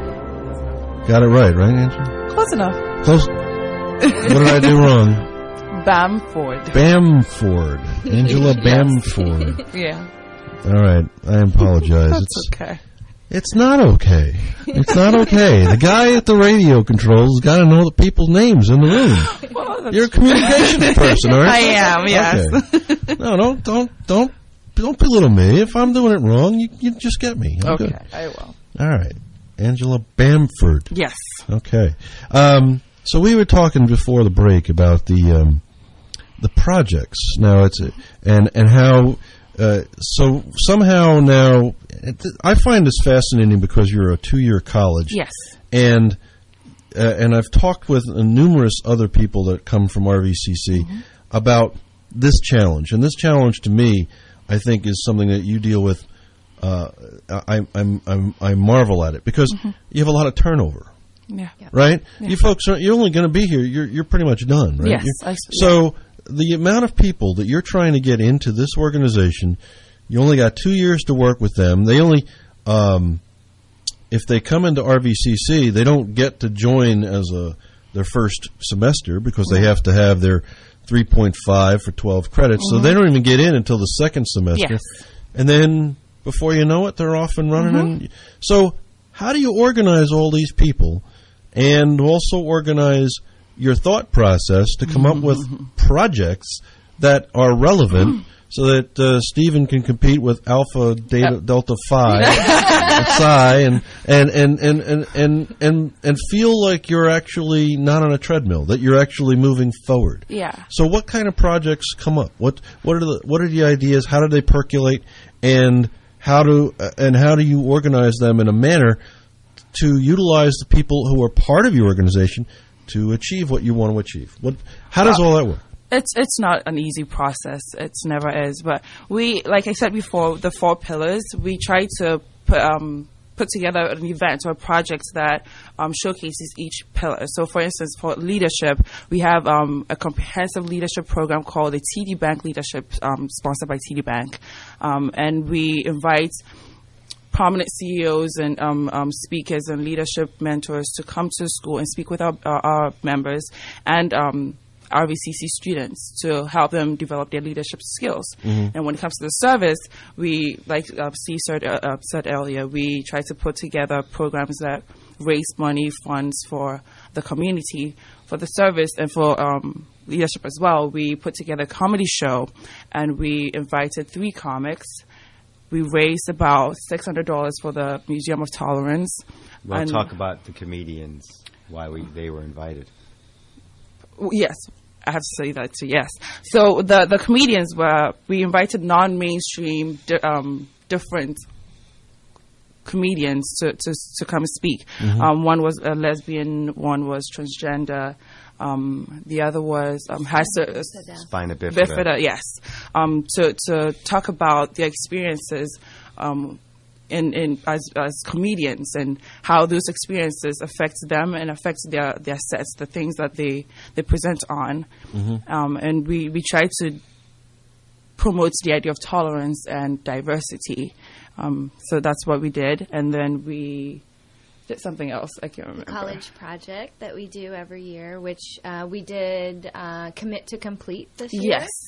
[SPEAKER 2] Got it right, right, Angela?
[SPEAKER 7] Close enough.
[SPEAKER 2] Close. What did I do wrong?
[SPEAKER 7] Bamford.
[SPEAKER 2] Bamford. Angela Bamford.
[SPEAKER 7] Yeah.
[SPEAKER 2] All right, I apologize.
[SPEAKER 7] That's
[SPEAKER 2] it's,
[SPEAKER 7] okay.
[SPEAKER 2] It's not okay. It's not okay. The guy at the radio controls got to know the people's names in the room.
[SPEAKER 7] Well,
[SPEAKER 2] You're a communications person, all right?
[SPEAKER 7] I am, yes.
[SPEAKER 2] Okay. No, don't, don't, don't, don't belittle me. If I'm doing it wrong, you, you just get me. I'm
[SPEAKER 7] okay,
[SPEAKER 2] good.
[SPEAKER 7] I will.
[SPEAKER 2] All right, Angela Bamford.
[SPEAKER 7] Yes.
[SPEAKER 2] Okay. Um, so we were talking before the break about the um, the projects. Now it's a, and and how. Uh, so somehow now, I find this fascinating because you're a two-year college.
[SPEAKER 7] Yes.
[SPEAKER 2] And uh, and I've talked with uh, numerous other people that come from R V C C mm-hmm. about this challenge. And this challenge, to me, I think is something that you deal with. Uh, I, I'm, I'm, I marvel at it because mm-hmm. you have a lot of turnover.
[SPEAKER 7] Yeah. yeah.
[SPEAKER 2] Right?
[SPEAKER 7] Yeah.
[SPEAKER 2] You folks, are, you're only going to be here. You're, you're pretty much done, right?
[SPEAKER 7] Yes. I,
[SPEAKER 2] so.
[SPEAKER 7] Yeah.
[SPEAKER 2] The amount of people that you're trying to get into this organization, you only got two years to work with them. They only, um, if they come into R V C C, they don't get to join as a their first semester because they have to have their three point five for twelve credits. Mm-hmm. So they don't even get in until the second semester.
[SPEAKER 7] Yes.
[SPEAKER 2] And then before you know it, they're off and running. Mm-hmm. And so how do you organize all these people and also organize your thought process to come up with projects that are relevant so that uh, Stephen can compete with Alpha Data, yep. Delta Phi Psi and and, and, and, and, and, and and feel like you're actually not on a treadmill, that you're actually moving forward.
[SPEAKER 7] Yeah.
[SPEAKER 2] So what kind of projects come up? What what are the what are the ideas? How do they percolate? And how do uh, and how do you organize them in a manner to utilize the people who are part of your organization to achieve what you want to achieve? What? How does all that work?
[SPEAKER 7] It's it's not an easy process. It's never is. But we, like I said before, the four pillars, we try to put, um, put together an event or projects that um, showcases each pillar. So, for instance, for leadership, we have um, a comprehensive leadership program called the T D Bank Leadership, um, sponsored by T D Bank. Um, and we invite prominent C E Os and um, um, speakers and leadership mentors to come to the school and speak with our, our, our members and um, R V C C students to help them develop their leadership skills. Mm-hmm. And when it comes to the service, we, like uh, Steve said, uh, said earlier, we try to put together programs that raise money, funds for the community, for the service, and for um, leadership as well. We put together a comedy show, and we invited three comics. We raised about six hundred dollars for the Museum of Tolerance.
[SPEAKER 5] We'll
[SPEAKER 7] and
[SPEAKER 5] talk about the comedians, why we they were invited.
[SPEAKER 7] Yes, I have to say that too, yes. So the, the comedians were, we invited non-mainstream, di- um, different comedians to, to, to come and speak. Mm-hmm. Um, one was a lesbian, one was transgender, um, the other was um, has a,
[SPEAKER 5] spina bifida.
[SPEAKER 7] bifida, yes, um, to to talk about their experiences um, in in as as comedians and how those experiences affect them and affects their their sets, the things that they they present on, mm-hmm. um, and we we try to promote the idea of tolerance and diversity. Um, so that's what we did, and then we did something else. I can't remember.
[SPEAKER 6] The college project that we do every year, which uh, we did uh, commit to complete this year.
[SPEAKER 7] Yes,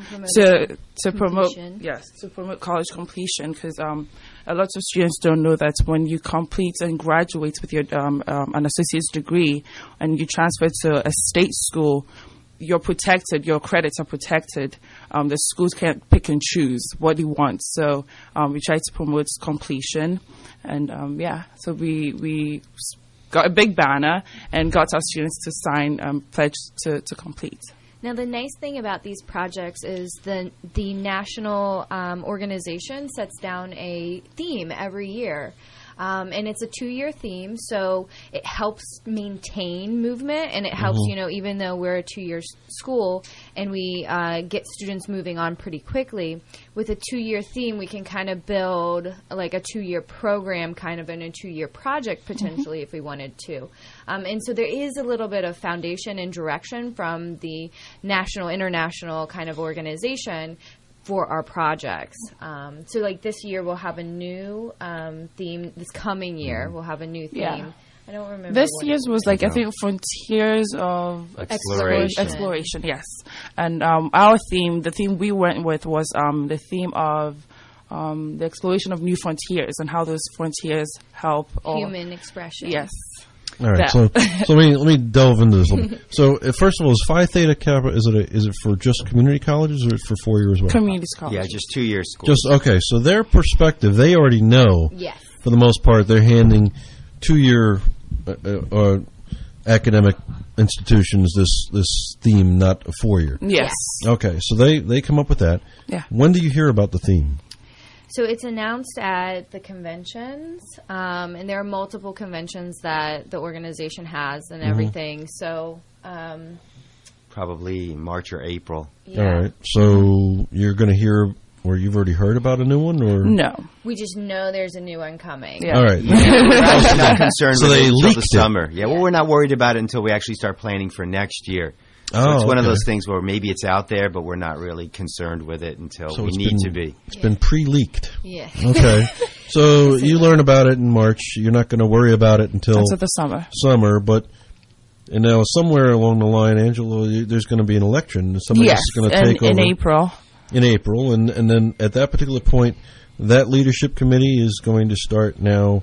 [SPEAKER 7] to to promote yes to promote college completion, because um, a lot of students don't know that when you complete and graduate with your um, um, an associate's degree and you transfer to a state school, you're protected, your credits are protected. Um, the schools can't pick and choose what they want. So um, we try to promote completion. And um, yeah, so we we got a big banner and got our students to sign, um, pledge to, to complete.
[SPEAKER 6] Now, the nice thing about these projects is the, the national um, organization sets down a theme every year. Um, and it's a two-year theme, so it helps maintain movement, and it helps, mm-hmm. you know, even though we're a two-year s- school and we uh, get students moving on pretty quickly, with a two-year theme, we can kind of build like a two-year program kind of in a two-year project potentially mm-hmm. if we wanted to. Um, and so there is a little bit of foundation and direction from the national, international kind of organization for our projects. Um, so like this year we'll have a new um, theme. This coming year we'll have a new theme.
[SPEAKER 7] Yeah.
[SPEAKER 6] I don't remember.
[SPEAKER 7] This
[SPEAKER 6] what
[SPEAKER 7] year's was like, I think, Frontiers of
[SPEAKER 5] Exploration.
[SPEAKER 7] Exploration, yes. And um, our theme, the theme we went with was um, the theme of um, the exploration of new frontiers and how those frontiers help all
[SPEAKER 6] human expression.
[SPEAKER 7] Yes.
[SPEAKER 2] All right,
[SPEAKER 7] Yeah.
[SPEAKER 2] so so let me let me delve into this a little bit. So uh, first of all, is Phi Theta Kappa, is it a, is it for just community colleges or for four years as well?
[SPEAKER 7] Community college.
[SPEAKER 5] Yeah, just two years school.
[SPEAKER 2] Just okay. So their perspective, they already know.
[SPEAKER 6] Yes.
[SPEAKER 2] For the most part, they're handing two-year uh, uh, uh, academic institutions this this theme, not a four-year.
[SPEAKER 7] Yes.
[SPEAKER 2] Okay, so they they come up with that.
[SPEAKER 7] Yeah.
[SPEAKER 2] When do you hear about the theme?
[SPEAKER 6] So it's announced at the conventions, um, and there are multiple conventions that the organization has and everything. So, um,
[SPEAKER 5] Probably March or April.
[SPEAKER 6] yeah.
[SPEAKER 2] All right. So you're going to hear, or you've already heard about a new one, or
[SPEAKER 7] No.
[SPEAKER 6] We just know there's a new one coming.
[SPEAKER 7] Yeah.
[SPEAKER 2] All right.
[SPEAKER 5] Yeah, we're actually not concerned
[SPEAKER 2] So
[SPEAKER 5] with
[SPEAKER 2] they
[SPEAKER 5] it until
[SPEAKER 2] leaked
[SPEAKER 5] the
[SPEAKER 2] it.
[SPEAKER 5] summer. Yeah, well, we're not worried about it until we actually start planning for next year. So
[SPEAKER 2] Oh,
[SPEAKER 5] it's one of
[SPEAKER 2] okay.
[SPEAKER 5] those things where maybe it's out there, but we're not really concerned with it until
[SPEAKER 2] So
[SPEAKER 5] we
[SPEAKER 2] it's
[SPEAKER 5] need
[SPEAKER 2] been-
[SPEAKER 5] to be.
[SPEAKER 2] It's been pre-leaked.
[SPEAKER 6] Yeah.
[SPEAKER 2] Okay. So you learn about it in March. You're not going to worry about it until
[SPEAKER 7] Until the summer.
[SPEAKER 2] summer, but and now somewhere along the line, Angela, you- there's going to be an election. Somebody's
[SPEAKER 7] Yes,
[SPEAKER 2] going to
[SPEAKER 7] in,
[SPEAKER 2] take over
[SPEAKER 7] in April.
[SPEAKER 2] in April, and and then at that particular point, that leadership committee is going to start now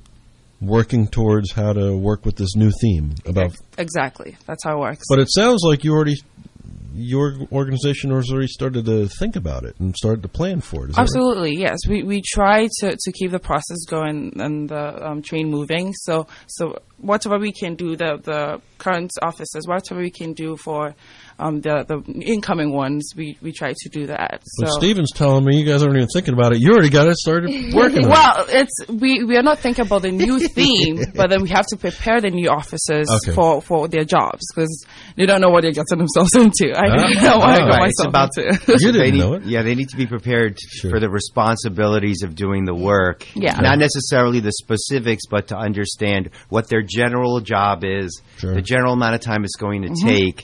[SPEAKER 2] working towards how to work with this new theme about.
[SPEAKER 7] Ex- Exactly. That's how it works.
[SPEAKER 2] But it sounds like you already. Your organization has already started to think about it and started to plan for it. Is that right?
[SPEAKER 7] Absolutely, yes. We we try to, to keep the process going and the um, train moving. So so whatever we can do, the the current officers, whatever we can do for um, the the incoming ones, we, we try to do that.
[SPEAKER 2] But
[SPEAKER 7] So.
[SPEAKER 2] Steven's telling me you guys aren't even thinking about it. You already got it started working on it.
[SPEAKER 7] Well, it's we, we are not thinking about the new theme, but then we have to prepare the new officers
[SPEAKER 2] Okay.
[SPEAKER 7] for, for their jobs because they don't know what they're getting themselves into. I
[SPEAKER 2] Ah.
[SPEAKER 7] didn't know what I got
[SPEAKER 5] Right, it's
[SPEAKER 7] myself
[SPEAKER 5] about-
[SPEAKER 7] into.
[SPEAKER 2] You
[SPEAKER 5] They
[SPEAKER 2] didn't
[SPEAKER 5] need,
[SPEAKER 2] know it.
[SPEAKER 5] Yeah, they need to be prepared
[SPEAKER 2] Sure.
[SPEAKER 5] for the responsibilities of doing the work.
[SPEAKER 7] Yeah.
[SPEAKER 5] Not necessarily the specifics, but to understand what their general job is,
[SPEAKER 2] Sure.
[SPEAKER 5] the general amount of time it's going to take,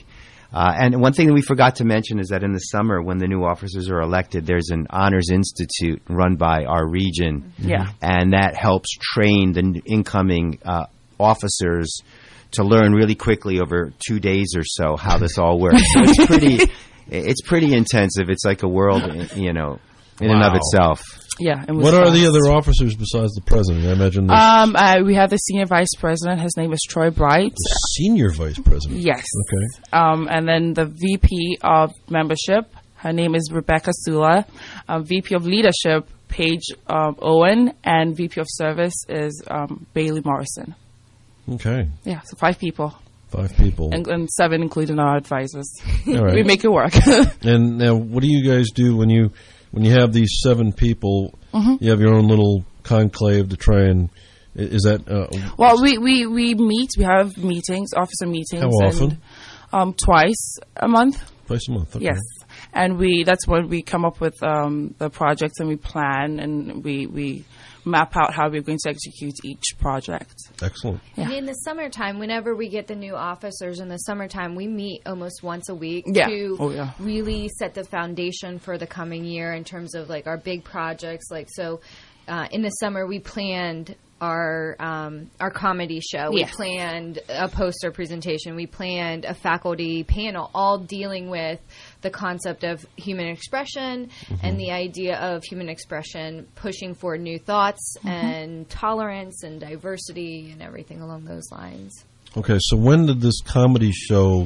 [SPEAKER 5] Uh, and one thing that we forgot to mention is that in the summer, when the new officers are elected, there's an honors institute run by our region.
[SPEAKER 7] Yeah.
[SPEAKER 5] And that helps train the n- incoming uh, officers to learn really quickly over two days or so how this all works. So it's pretty, it's pretty intensive. It's like a world, you know, in and of
[SPEAKER 2] Wow.
[SPEAKER 5] itself.
[SPEAKER 7] Yeah. It was
[SPEAKER 2] What are
[SPEAKER 7] fast.
[SPEAKER 2] the other officers besides the president? I imagine the
[SPEAKER 7] Um, uh, we have the senior vice president. His name is Troy Bright.
[SPEAKER 2] senior vice president.
[SPEAKER 7] Yes.
[SPEAKER 2] Okay.
[SPEAKER 7] Um, and then the V P of membership. Her name is Rebecca Sula. Um, V P of leadership, Paige um, Owen, and V P of service is um, Bailey Morrison.
[SPEAKER 2] Okay.
[SPEAKER 7] Yeah, so five people,
[SPEAKER 2] Five people.
[SPEAKER 7] and, and seven including our advisors.
[SPEAKER 2] All right.
[SPEAKER 7] We make it work.
[SPEAKER 2] And now, what do you guys do when you when you have these seven people?
[SPEAKER 7] Mm-hmm.
[SPEAKER 2] You have your own little conclave to try and i- is that uh,
[SPEAKER 7] Well, we, we, we meet. We have meetings, officer meetings.
[SPEAKER 2] How often?
[SPEAKER 7] And, um, twice a month.
[SPEAKER 2] twice a month? Okay.
[SPEAKER 7] Yes, and we that's when we come up with um, the projects and we plan and we we map out how we're going to execute each project.
[SPEAKER 2] Excellent.
[SPEAKER 7] Yeah.
[SPEAKER 6] And in the summertime, whenever we get the new officers in the summertime, we meet almost once a week
[SPEAKER 7] Yeah.
[SPEAKER 6] to
[SPEAKER 7] Oh, yeah.
[SPEAKER 6] really set the foundation for the coming year in terms of like our big projects. Like so, uh, in the summer we planned our um, our comedy show. We
[SPEAKER 7] Yes.
[SPEAKER 6] planned a poster presentation. We planned a faculty panel, all dealing with the concept of human expression and the idea of human expression pushing for new thoughts and tolerance and diversity and everything along those lines.
[SPEAKER 2] Okay, so when did this comedy show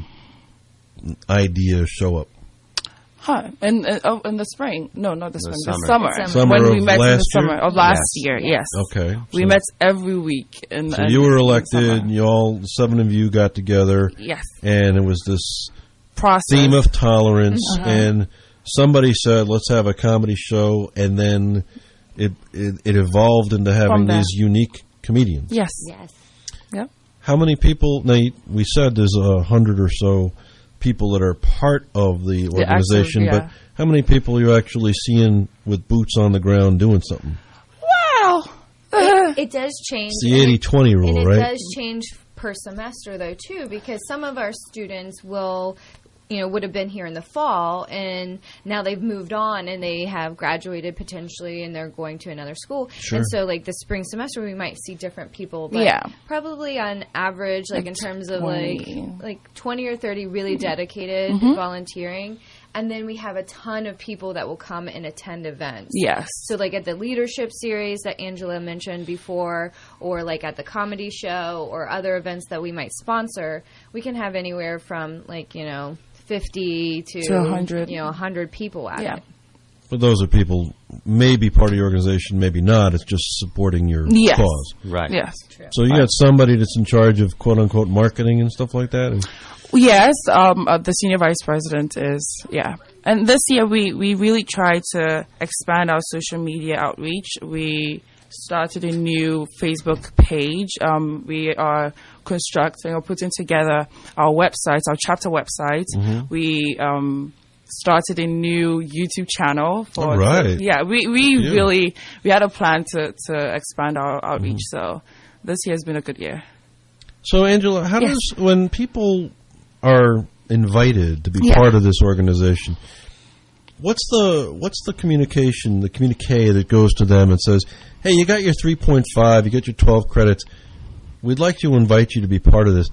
[SPEAKER 2] idea show up?
[SPEAKER 7] Huh? In, in, oh, in the spring? No, not the spring. The
[SPEAKER 5] summer.
[SPEAKER 7] summer.
[SPEAKER 2] Summer
[SPEAKER 7] When
[SPEAKER 2] of
[SPEAKER 7] we met in the
[SPEAKER 2] last year?
[SPEAKER 7] summer of last
[SPEAKER 5] Yes.
[SPEAKER 7] year. Yes.
[SPEAKER 2] Okay.
[SPEAKER 7] We
[SPEAKER 2] so,
[SPEAKER 7] met every week. In,
[SPEAKER 2] So
[SPEAKER 7] in-
[SPEAKER 2] you were
[SPEAKER 7] in
[SPEAKER 2] elected,
[SPEAKER 7] summer.
[SPEAKER 2] and you all, the seven of you got together,
[SPEAKER 7] Yes.
[SPEAKER 2] and it was this
[SPEAKER 7] Process.
[SPEAKER 2] theme of tolerance,
[SPEAKER 7] Uh-huh.
[SPEAKER 2] and somebody said, let's have a comedy show, and then it it, it evolved into having
[SPEAKER 7] From there.
[SPEAKER 2] these unique comedians.
[SPEAKER 7] Yes.
[SPEAKER 6] Yes.
[SPEAKER 7] Yep.
[SPEAKER 2] How many people, now, you- we said there's a hundred or so people that are part of the
[SPEAKER 7] The
[SPEAKER 2] organization,
[SPEAKER 7] active, yeah.
[SPEAKER 2] but how many people are you actually seeing with boots on the ground doing something?
[SPEAKER 7] Wow.
[SPEAKER 6] It, it does change.
[SPEAKER 2] It's the eighty twenty rule,
[SPEAKER 6] And it
[SPEAKER 2] right?
[SPEAKER 6] does change per semester, though, too, because some of our students will, you know, would have been here in the fall, and now they've moved on and they have graduated potentially, and they're going to another school.
[SPEAKER 2] Sure.
[SPEAKER 6] And so, like, the spring semester, we might see different people. But
[SPEAKER 7] Yeah.
[SPEAKER 6] probably on average, like,
[SPEAKER 7] Like
[SPEAKER 6] in terms of,
[SPEAKER 7] twenty.
[SPEAKER 6] like, like twenty or thirty really dedicated
[SPEAKER 7] Mm-hmm.
[SPEAKER 6] volunteering. And then we have a ton of people that will come and attend events.
[SPEAKER 7] Yes.
[SPEAKER 6] So, like at the leadership series that Angela mentioned before, or like at the comedy show, or other events that we might sponsor, we can have anywhere from like you know fifty to,
[SPEAKER 7] To one hundred.
[SPEAKER 6] you know, one hundred people at
[SPEAKER 7] Yeah.
[SPEAKER 6] it.
[SPEAKER 2] But those are people maybe part of your organization, maybe not. It's just supporting your
[SPEAKER 7] Yes.
[SPEAKER 2] cause.
[SPEAKER 5] Right.
[SPEAKER 7] Yes.
[SPEAKER 2] So you got somebody that's in charge of quote unquote marketing and stuff like that. And
[SPEAKER 7] Yes, um, uh, the senior vice president is, yeah. And this year we, we really tried to expand our social media outreach. We started a new Facebook page. Um, we are constructing or putting together our websites, our chapter website. We um, started a new YouTube channel. For
[SPEAKER 2] All right.
[SPEAKER 7] Yeah, we, we
[SPEAKER 2] Yeah.
[SPEAKER 7] really, we had a plan to, to expand our outreach. So this year has been a good year.
[SPEAKER 2] so, Angela, how
[SPEAKER 7] Yes.
[SPEAKER 2] does when people are invited to be
[SPEAKER 7] Yeah.
[SPEAKER 2] part of this organization, what's the what's the communication, the communique that goes to them and says, "Hey, you got your three point five, you got your twelve credits. We'd like to invite you to be part of this."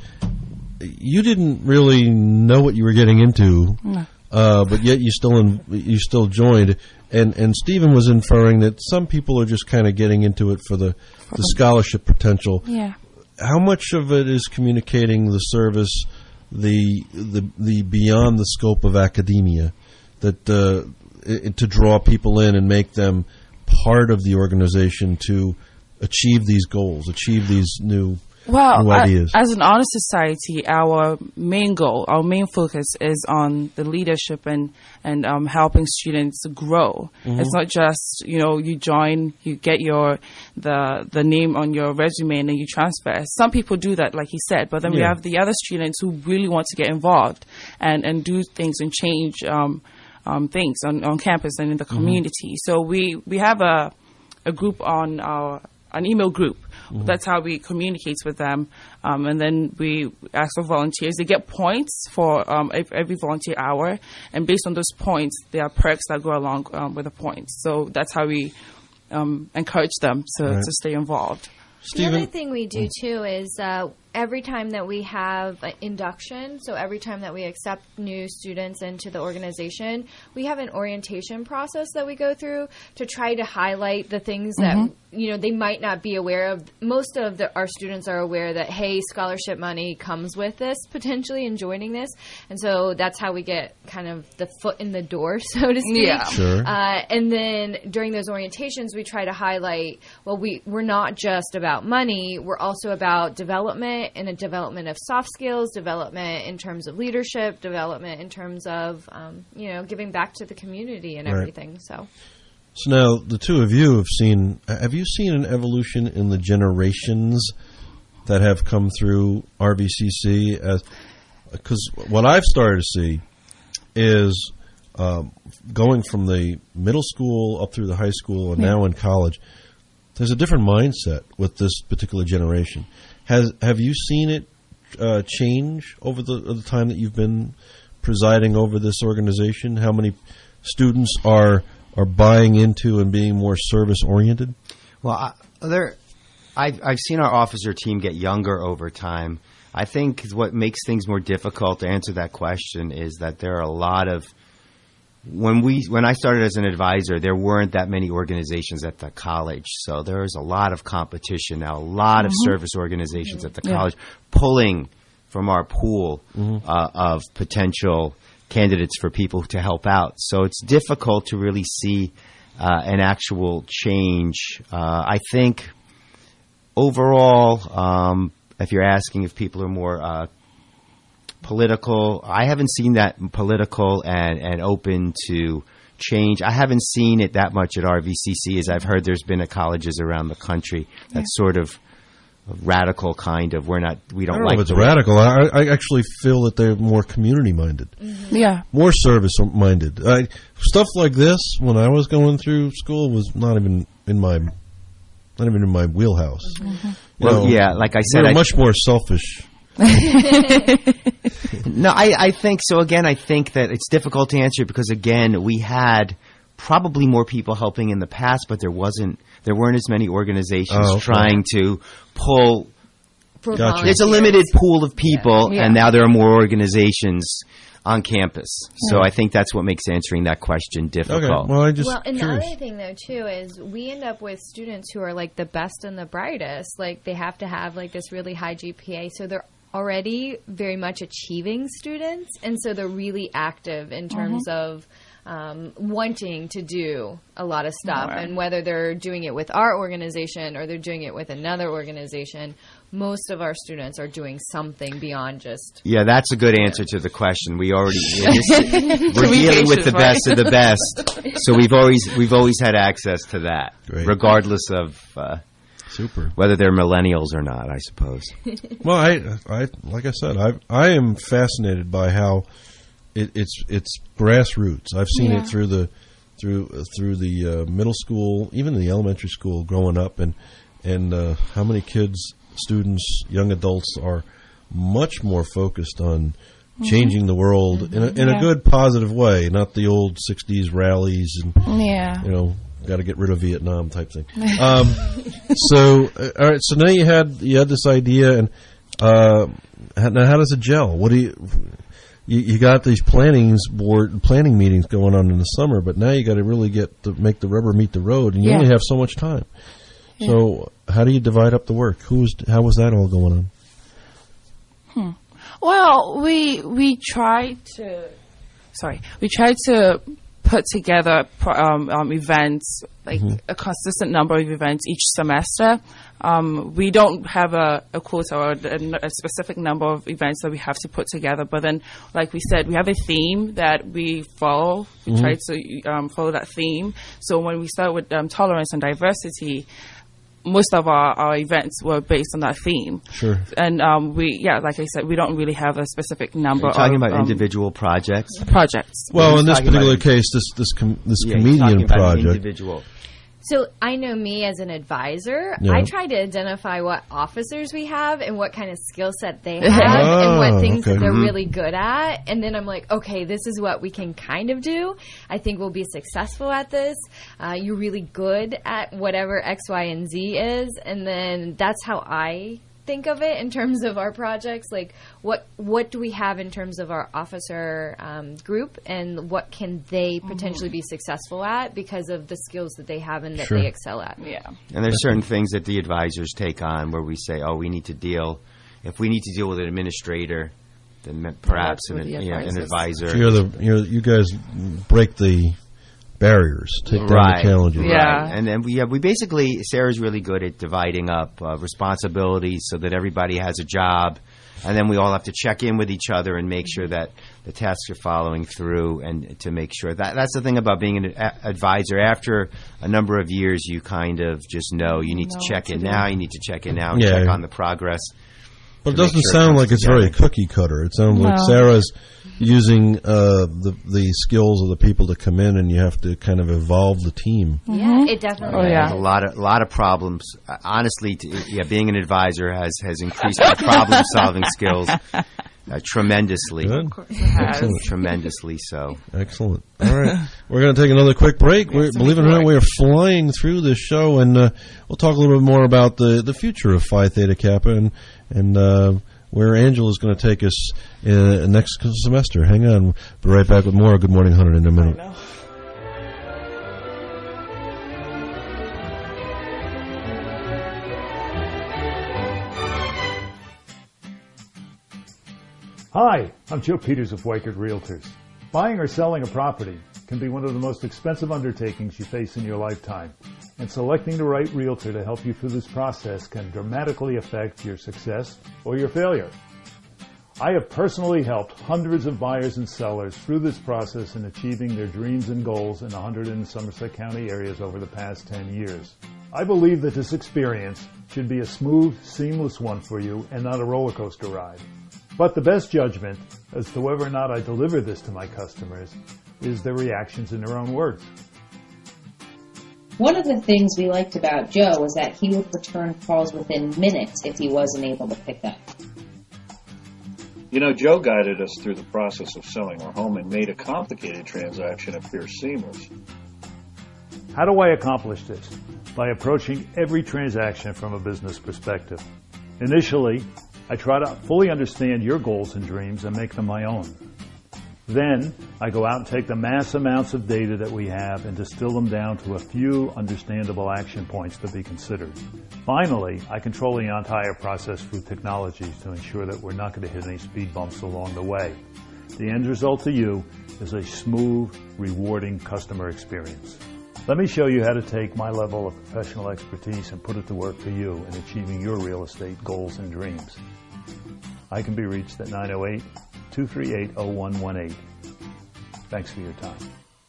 [SPEAKER 2] You didn't really know what you were getting into,
[SPEAKER 7] No.
[SPEAKER 2] uh, but yet you still in, you still joined. And and Stephen was inferring that some people are just kind of getting into it for the, the scholarship potential.
[SPEAKER 7] Yeah.
[SPEAKER 2] How much of it is communicating the service, the the the beyond the scope of academia, that uh, i- to draw people in and make them part of the organization to achieve these goals, achieve these new
[SPEAKER 7] Well,
[SPEAKER 2] new
[SPEAKER 7] a-
[SPEAKER 2] ideas?
[SPEAKER 7] as an honor society, our main goal, our main focus is on the leadership and and um, helping students grow. It's not just you know you join, you get your the the name on your resume and then you transfer. Some people do that, like he said, but then we
[SPEAKER 2] Yeah.
[SPEAKER 7] have the other students who really want to get involved and and do things and change um, um, things on, on campus and in the community. So we we have a a group on our an email group. Mm-hmm. That's how we communicate with them. Um, and then we ask for volunteers. They get points for um, every volunteer hour. And based on those points, there are perks that go along um, with the points. So that's how we um, encourage them to, right. to stay involved.
[SPEAKER 6] The other thing we do, too, is uh, every time that we have an induction, so every time that we accept new students into the organization, we have an orientation process that we go through to try to highlight the things mm-hmm. that, you know, they might not be aware of. Most of the, our students are aware that, hey, scholarship money comes with this, potentially, in joining this. And so that's how we get kind of the foot in the door, so to speak.
[SPEAKER 7] Yeah.
[SPEAKER 2] Sure.
[SPEAKER 6] Uh, and then during those orientations, we try to highlight, well, we, we're not just about money. We're also about development and a development of soft skills, development in terms of leadership, development in terms of, um, you know, giving back to the community and
[SPEAKER 2] right.
[SPEAKER 6] everything. So.
[SPEAKER 2] So now the two of you have seen, have you seen an evolution in the generations that have come through R V C C? As, because what I've started to see is um, going from the middle school up through the high school and yeah. now in college, there's a different mindset with this particular generation. Has have you seen it uh, change over the, the time that you've been presiding over this organization? How many students are are buying into and being more service oriented?
[SPEAKER 5] Well, I, there, I've I've seen our officer team get younger over time. I think what makes things more difficult to answer that question is that there are a lot of When we when I started as an advisor, there weren't that many organizations at the college. So there is a lot of competition now, a lot mm-hmm. of service organizations mm-hmm. at the yeah. college pulling from our pool mm-hmm. uh, of potential candidates for people to help out. So it's difficult to really see uh, an actual change. Uh, I think overall, um, if you're asking if people are more uh, political, I haven't seen that political and, and open to change. I haven't seen it that much at R V C C as I've heard there's been at colleges around the country. That's yeah. sort of radical kind of, we're not, we don't,
[SPEAKER 2] I don't
[SPEAKER 5] like
[SPEAKER 2] know if it's radical. I, I actually feel that they're more community minded.
[SPEAKER 7] Mm-hmm. Yeah.
[SPEAKER 2] More service minded. I, stuff like this, when I was going through school, was not even in my, not even in my wheelhouse.
[SPEAKER 5] Mm-hmm. Well, know, yeah, like I said,
[SPEAKER 2] we're
[SPEAKER 5] I,
[SPEAKER 2] much more selfish.
[SPEAKER 5] No, I, I think so. Again, I think that it's difficult to answer because, again, we had probably more people helping in the past, but there wasn't, there weren't as many organizations oh, okay. trying to pull.
[SPEAKER 2] Gotcha.
[SPEAKER 5] There's a limited pool of people, yeah. Yeah. and now there are more organizations on campus. So yeah. I think that's what makes answering that question difficult.
[SPEAKER 2] Okay. Well, I just
[SPEAKER 6] well, and
[SPEAKER 2] curious.
[SPEAKER 6] the other thing though too is we end up with students who are like the best and the brightest. Like they have to have like this really high G P A, so they're already very much achieving students, and so they're really active in terms mm-hmm. of um, wanting to do a lot of stuff. More. And whether they're doing it with our organization or they're doing it with another organization, most of our students are doing something beyond just.
[SPEAKER 5] Yeah, that's a good answer to the question. We already we're dealing with the best of the best, so we've always we've always had access to that, Great. regardless of. Uh,
[SPEAKER 2] Super.
[SPEAKER 5] Whether they're millennials or not, I suppose.
[SPEAKER 2] Well, I, I, like I said, I, I am fascinated by how it, it's it's grassroots. I've seen yeah. it through the through uh, through the uh, middle school, even the elementary school, growing up, and and uh, how many kids, students, young adults are much more focused on mm-hmm. changing the world mm-hmm. in a, in yeah. a good, positive way, not the old sixties rallies and
[SPEAKER 7] yeah.
[SPEAKER 2] you know. Got to get rid of Vietnam type thing. Um, so, uh, all right. So now you had you had this idea, and uh, now how does it gel? What do you, you you got these plannings board planning meetings going on in the summer, but now you got to really get to make the rubber meet the road, and you yeah. only have so much time. Yeah. So how do you divide up the work? Who's how was that all going on?
[SPEAKER 7] Hmm. Well, we we tried to. Sorry, we tried to. put together um, um, events, like mm-hmm. a consistent number of events each semester. Um, we don't have a, a quota or a, a specific number of events that we have to put together, but then, like we said, we have a theme that we follow. We mm-hmm. try to um, follow that theme. So when we start with um, tolerance and diversity, most of our, our events were based on that theme.
[SPEAKER 2] Sure.
[SPEAKER 7] And um, we, yeah, like I said, we don't really have a specific number.
[SPEAKER 5] Are you talking
[SPEAKER 7] of,
[SPEAKER 5] about
[SPEAKER 7] um,
[SPEAKER 5] individual projects?
[SPEAKER 7] Projects.
[SPEAKER 2] Well, in this particular case, this this com- this
[SPEAKER 5] yeah,
[SPEAKER 2] comedian
[SPEAKER 5] about
[SPEAKER 2] project.
[SPEAKER 5] Individual.
[SPEAKER 6] So I know me as an advisor,
[SPEAKER 2] Yeah.
[SPEAKER 6] I try to identify what officers we have and what kind of skill set they have and what things
[SPEAKER 2] okay.
[SPEAKER 6] that they're
[SPEAKER 2] Mhm.
[SPEAKER 6] really good at. And then I'm like, okay, this is what we can kind of do. I think we'll be successful at this. Uh, you're really good at whatever X, Y, and Z is. And then that's how I think of it in terms of our projects. Like, what what do we have in terms of our officer um, group, and what can they potentially be successful at because of the skills that they have and that
[SPEAKER 2] Sure.
[SPEAKER 6] they excel at.
[SPEAKER 7] Yeah.
[SPEAKER 5] And there's certain things that the advisors take on where we say, oh, we need to deal, if we need to deal with an administrator, then ma- perhaps an,
[SPEAKER 7] That's where the
[SPEAKER 5] yeah, an
[SPEAKER 7] advisors-
[SPEAKER 5] advisor.
[SPEAKER 2] So you're the you're, you guys break the barriers, take down
[SPEAKER 5] Right.
[SPEAKER 2] the challenges.
[SPEAKER 7] Yeah.
[SPEAKER 5] Right. And then we have, we basically, Sarah's really good at dividing up uh, responsibilities so that everybody has a job. And then we all have to check in with each other and make sure that the tasks are following through, and to make sure that that's the thing about being an a- advisor. After a number of years, you kind of just know you need to
[SPEAKER 7] Know
[SPEAKER 5] check
[SPEAKER 7] what
[SPEAKER 5] in
[SPEAKER 7] to do.
[SPEAKER 5] now, you need to check in now,
[SPEAKER 2] Yeah.
[SPEAKER 5] check on the progress.
[SPEAKER 2] But it
[SPEAKER 5] to make
[SPEAKER 2] doesn't
[SPEAKER 5] sure it
[SPEAKER 2] sound
[SPEAKER 5] comes
[SPEAKER 2] like it's
[SPEAKER 5] together.
[SPEAKER 2] very cookie cutter. It sounds like
[SPEAKER 7] No.
[SPEAKER 2] Sarah's using uh, the the skills of the people to come in, and you have to kind of evolve the team.
[SPEAKER 6] Yeah, it definitely
[SPEAKER 7] Oh, yeah.
[SPEAKER 6] is.
[SPEAKER 5] There's a lot of lot of problems. Uh, honestly, to, yeah, being an advisor has has increased my problem solving skills uh, tremendously.
[SPEAKER 2] Good.
[SPEAKER 5] Excellent. Tremendously so.
[SPEAKER 2] Excellent. All right. We're going to take another quick break. We're, believe it or not, we are flying through this show, and uh, we'll talk a little bit more about the, the future of Phi Theta Kappa and, and uh, where Angela is going to take us uh, next semester. Hang on. We'll be right back with more Good Morning Hunter in a minute.
[SPEAKER 10] Hi, I'm Joe Peters of Weichert Realtors. Buying or selling a property can be one of the most expensive undertakings you face in your lifetime, and selecting the right realtor to help you through this process can dramatically affect your success or your failure. I have personally helped hundreds of buyers and sellers through this process in achieving their dreams and goals in one hundred in Somerset County areas over the past ten years. I believe that this experience should be a smooth, seamless one for you and not a roller coaster ride. But the best judgment as to whether or not I deliver this to my customers is their reactions in their own words.
[SPEAKER 11] One of the things we liked about Joe was that he would return calls within minutes if he wasn't able to pick up.
[SPEAKER 12] You know, Joe guided us through the process of selling our home and made a complicated transaction appear seamless.
[SPEAKER 10] How do I accomplish this? By approaching every transaction from a business perspective. Initially, I try to fully understand your goals and dreams and make them my own. Then, I go out and take the mass amounts of data that we have and distill them down to a few understandable action points to be considered. Finally, I control the entire process through technologies to ensure that we're not going to hit any speed bumps along the way. The end result to you is a smooth, rewarding customer experience. Let me show you how to take my level of professional expertise and put it to work for you in achieving your real estate goals and dreams. I can be reached at nine oh eight, two three eight, oh one one eight. Thanks for your time.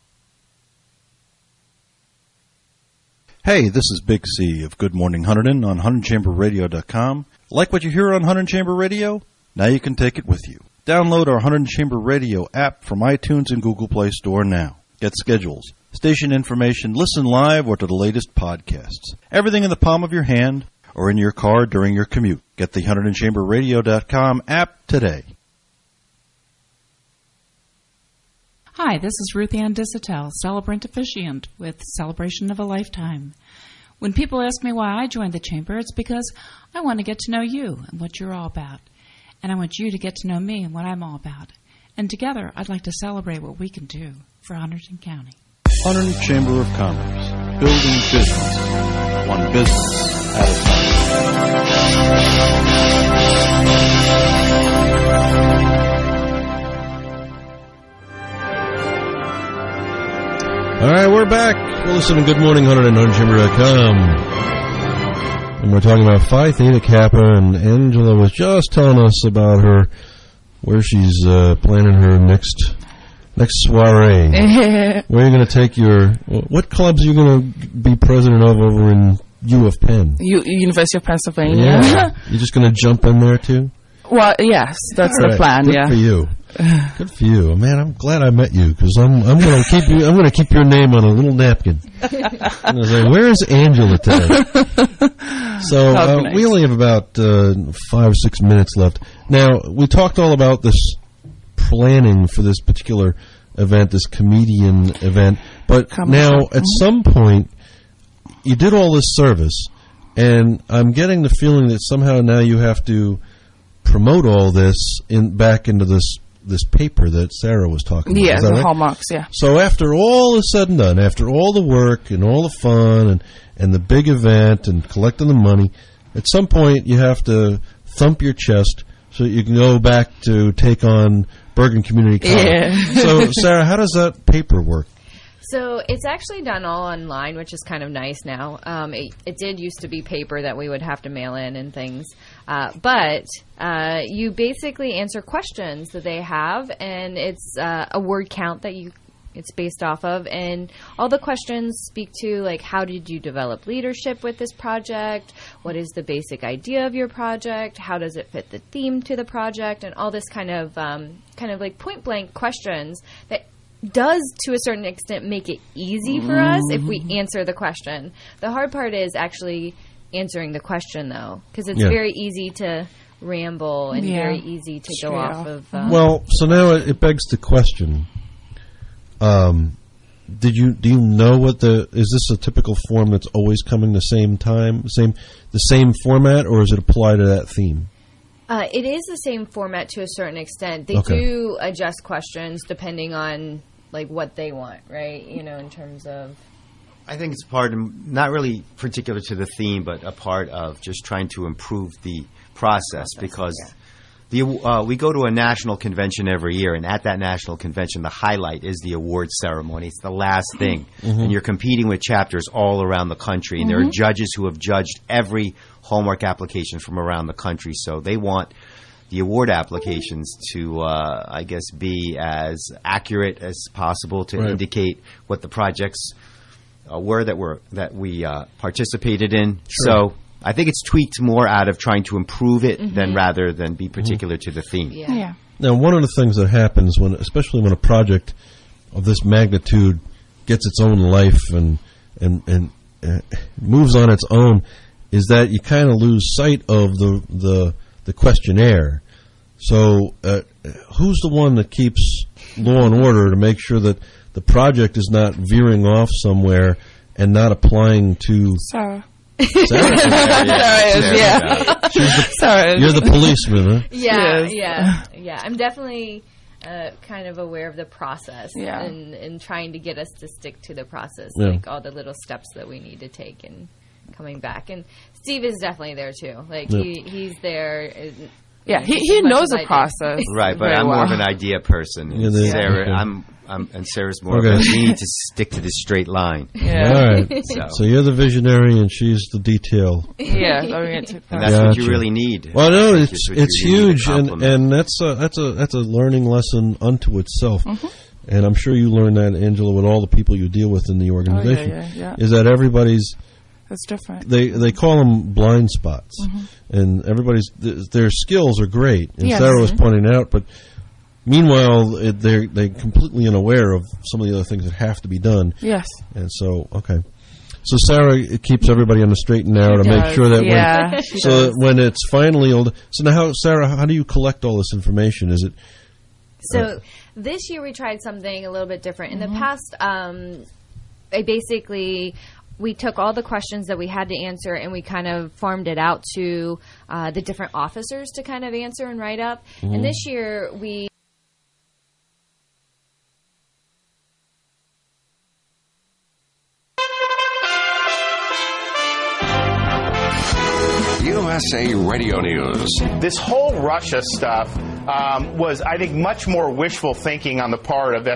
[SPEAKER 8] Hey, this is Big C of Good Morning Hunterdon on Hunter Chamber Radio dot com. Like what you hear on Hunter Chamber Radio? Now you can take it with you. Download our Hunter Chamber Radio app from iTunes and Google Play Store now. Get schedules, station information, listen live, or to the latest podcasts. Everything in the palm of your hand or in your car during your commute. Get the Hunter Chamber Radio dot com app today.
[SPEAKER 13] Hi, this is Ruth Ann Disatel, celebrant officiant with Celebration of a Lifetime. When people ask me why I joined the Chamber, it's because I want to get to know you and what you're all about. And I want you to get to know me and what I'm all about. And together, I'd like to celebrate what we can do for Hunterdon County.
[SPEAKER 8] Hunterdon Chamber of Commerce, building business, one business at a
[SPEAKER 2] All right, we're back. We're listening to Good Morning Hunter and Hunter Chamber dot com. And we're talking about Phi Theta Kappa, and Angela was just telling us about her, where she's uh, planning her next next soiree. Where are you going to take your, what clubs are you going to be president of over in U of Penn?
[SPEAKER 7] U- University of Pennsylvania.
[SPEAKER 2] Yeah. You're just going to jump in there too?
[SPEAKER 7] Well, yes, that's
[SPEAKER 2] All
[SPEAKER 7] the
[SPEAKER 2] right.
[SPEAKER 7] plan.
[SPEAKER 2] Good
[SPEAKER 7] yeah.
[SPEAKER 2] for you. Good for you, man. I'm glad I met you because I'm I'm going to keep you. I'm going to keep your name on a little napkin. And I was like, "Where is Angela today?" So uh,
[SPEAKER 7] nice.
[SPEAKER 2] we only have about uh, five or six minutes left. Now we talked all about this planning for this particular event, this comedian event. But
[SPEAKER 7] Come
[SPEAKER 2] now,
[SPEAKER 7] on.
[SPEAKER 2] at some point, you did all this service, and I'm getting the feeling that somehow now you have to promote all this in back into this this paper that Sarah was talking about.
[SPEAKER 7] Yeah,
[SPEAKER 2] Is that
[SPEAKER 7] the
[SPEAKER 2] right?
[SPEAKER 7] hallmarks, yeah.
[SPEAKER 2] So after all is said and done, after all the work and all the fun and, and the big event and collecting the money, at some point you have to thump your chest so that you can go back to take on Bergen Community College.
[SPEAKER 7] Yeah.
[SPEAKER 2] So, Sarah, how does that paper work?
[SPEAKER 6] So it's actually done all online, which is kind of nice now. Um, it, it did used to be paper that we would have to mail in and things. Uh, but uh, you basically answer questions that they have, and it's uh, a word count that you it's based off of. And all the questions speak to, like, how did you develop leadership with this project? What is the basic idea of your project? How does it fit the theme to the project? And all this kind of, um, kind of like point-blank questions that does to a certain extent make it easy for us if we answer the question. The hard part is actually answering the question, though, because it's
[SPEAKER 2] Yeah.
[SPEAKER 6] very easy to ramble and
[SPEAKER 7] Yeah.
[SPEAKER 6] very easy to
[SPEAKER 7] Straight
[SPEAKER 6] go off
[SPEAKER 7] off.
[SPEAKER 6] of. Um,
[SPEAKER 2] Well, so now it, it begs the question: um, Did you do you know what the is this a typical form that's always coming the same time, same the same format, or is it apply to that theme?
[SPEAKER 6] Uh, it is the same format to a certain extent. They
[SPEAKER 2] Okay.
[SPEAKER 6] do adjust questions depending on like what they want, right? You know, in terms of.
[SPEAKER 5] I think it's part of, not really particular to the theme, but a part of just trying to improve the process, because the uh, we go to a national convention every year, and at that national convention, the highlight is the awards ceremony. It's the last thing,
[SPEAKER 2] Mhm.
[SPEAKER 5] and you're competing with chapters all around the country, and there are
[SPEAKER 2] Mhm.
[SPEAKER 5] judges who have judged every Hallmark application from around the country, so they want the award applications to, uh, I guess, be as accurate as possible to
[SPEAKER 2] Right.
[SPEAKER 5] indicate what the projects uh, were that were that we uh, participated in.
[SPEAKER 2] Sure.
[SPEAKER 5] So I think it's tweaked more out of trying to improve it than
[SPEAKER 6] Mhm.
[SPEAKER 5] rather than be particular to the theme.
[SPEAKER 6] Yeah.
[SPEAKER 7] Yeah.
[SPEAKER 2] Now, one of the things that happens when, especially when a project of this magnitude gets its own life and and and uh, moves on its own, is that you kind of lose sight of the the the questionnaire. So, uh, who's the one that keeps law and order to make sure that the project is not veering off somewhere and not applying to
[SPEAKER 7] Sarah.
[SPEAKER 2] Sarah?
[SPEAKER 7] Sarah is, yeah.
[SPEAKER 2] She's the,
[SPEAKER 7] Sarah is.
[SPEAKER 2] You're the policeman, huh?
[SPEAKER 6] Yeah,
[SPEAKER 7] Yes.
[SPEAKER 6] yeah, yeah. I'm definitely uh, kind of aware of the process
[SPEAKER 7] Yeah.
[SPEAKER 6] and, and trying to get us to stick to the process,
[SPEAKER 2] Yeah.
[SPEAKER 6] like all the little steps that we need to take and coming back. And Steve is definitely there too. Like
[SPEAKER 2] Yep.
[SPEAKER 6] he, he's there. and-
[SPEAKER 7] Yeah, he,
[SPEAKER 6] as
[SPEAKER 7] he
[SPEAKER 6] much
[SPEAKER 7] knows
[SPEAKER 6] as I
[SPEAKER 7] the
[SPEAKER 6] do.
[SPEAKER 7] process.
[SPEAKER 5] Right, but
[SPEAKER 7] very
[SPEAKER 5] I'm more of
[SPEAKER 7] well.
[SPEAKER 5] an idea person.
[SPEAKER 2] Yeah, the-
[SPEAKER 5] Sarah,
[SPEAKER 2] okay.
[SPEAKER 5] I'm, I'm, and Sarah's more
[SPEAKER 2] Okay.
[SPEAKER 5] of a, we need to stick to this straight line.
[SPEAKER 7] Yeah.
[SPEAKER 2] All right.
[SPEAKER 5] So,
[SPEAKER 2] So you're the visionary and she's the detail.
[SPEAKER 7] Yeah, oriented
[SPEAKER 5] and that's
[SPEAKER 2] Gotcha.
[SPEAKER 5] what you really need.
[SPEAKER 2] Well, no,
[SPEAKER 5] I think
[SPEAKER 2] it's
[SPEAKER 5] what you
[SPEAKER 2] it's
[SPEAKER 5] really need to
[SPEAKER 2] huge, and,
[SPEAKER 5] complement.
[SPEAKER 2] and that's a that's a that's a learning lesson unto itself.
[SPEAKER 7] Mhm.
[SPEAKER 2] And I'm sure you learn that, Angela, with all the people you deal with in the organization.
[SPEAKER 7] yeah, yeah.
[SPEAKER 2] Is that everybody's
[SPEAKER 7] That's different.
[SPEAKER 2] they they call them blind spots,
[SPEAKER 7] Mhm.
[SPEAKER 2] and everybody's th- their skills are great, and
[SPEAKER 7] Yes.
[SPEAKER 2] Sarah was
[SPEAKER 7] Mhm.
[SPEAKER 2] pointing out, but. Meanwhile, it, they're they completely unaware of some of the other things that have to be done.
[SPEAKER 7] Yes.
[SPEAKER 2] And so, okay. So Sarah it keeps everybody on the straight and narrow
[SPEAKER 7] She
[SPEAKER 2] to make
[SPEAKER 7] does,
[SPEAKER 2] sure that
[SPEAKER 7] yeah,
[SPEAKER 2] when
[SPEAKER 7] she
[SPEAKER 2] so
[SPEAKER 7] does.
[SPEAKER 2] that when it's finally old. So now, how, Sarah, how do you collect all this information? Is it
[SPEAKER 6] So this year we tried something a little bit different. In
[SPEAKER 7] Mm-hmm.
[SPEAKER 6] the past, um, I basically we took all the questions that we had to answer and we kind of farmed it out to uh, the different officers to kind of answer and write up.
[SPEAKER 2] Mhm.
[SPEAKER 6] And this year we.
[SPEAKER 14] U S A Radio News.
[SPEAKER 15] This whole Russia stuff um, was, I think, much more wishful thinking on the part of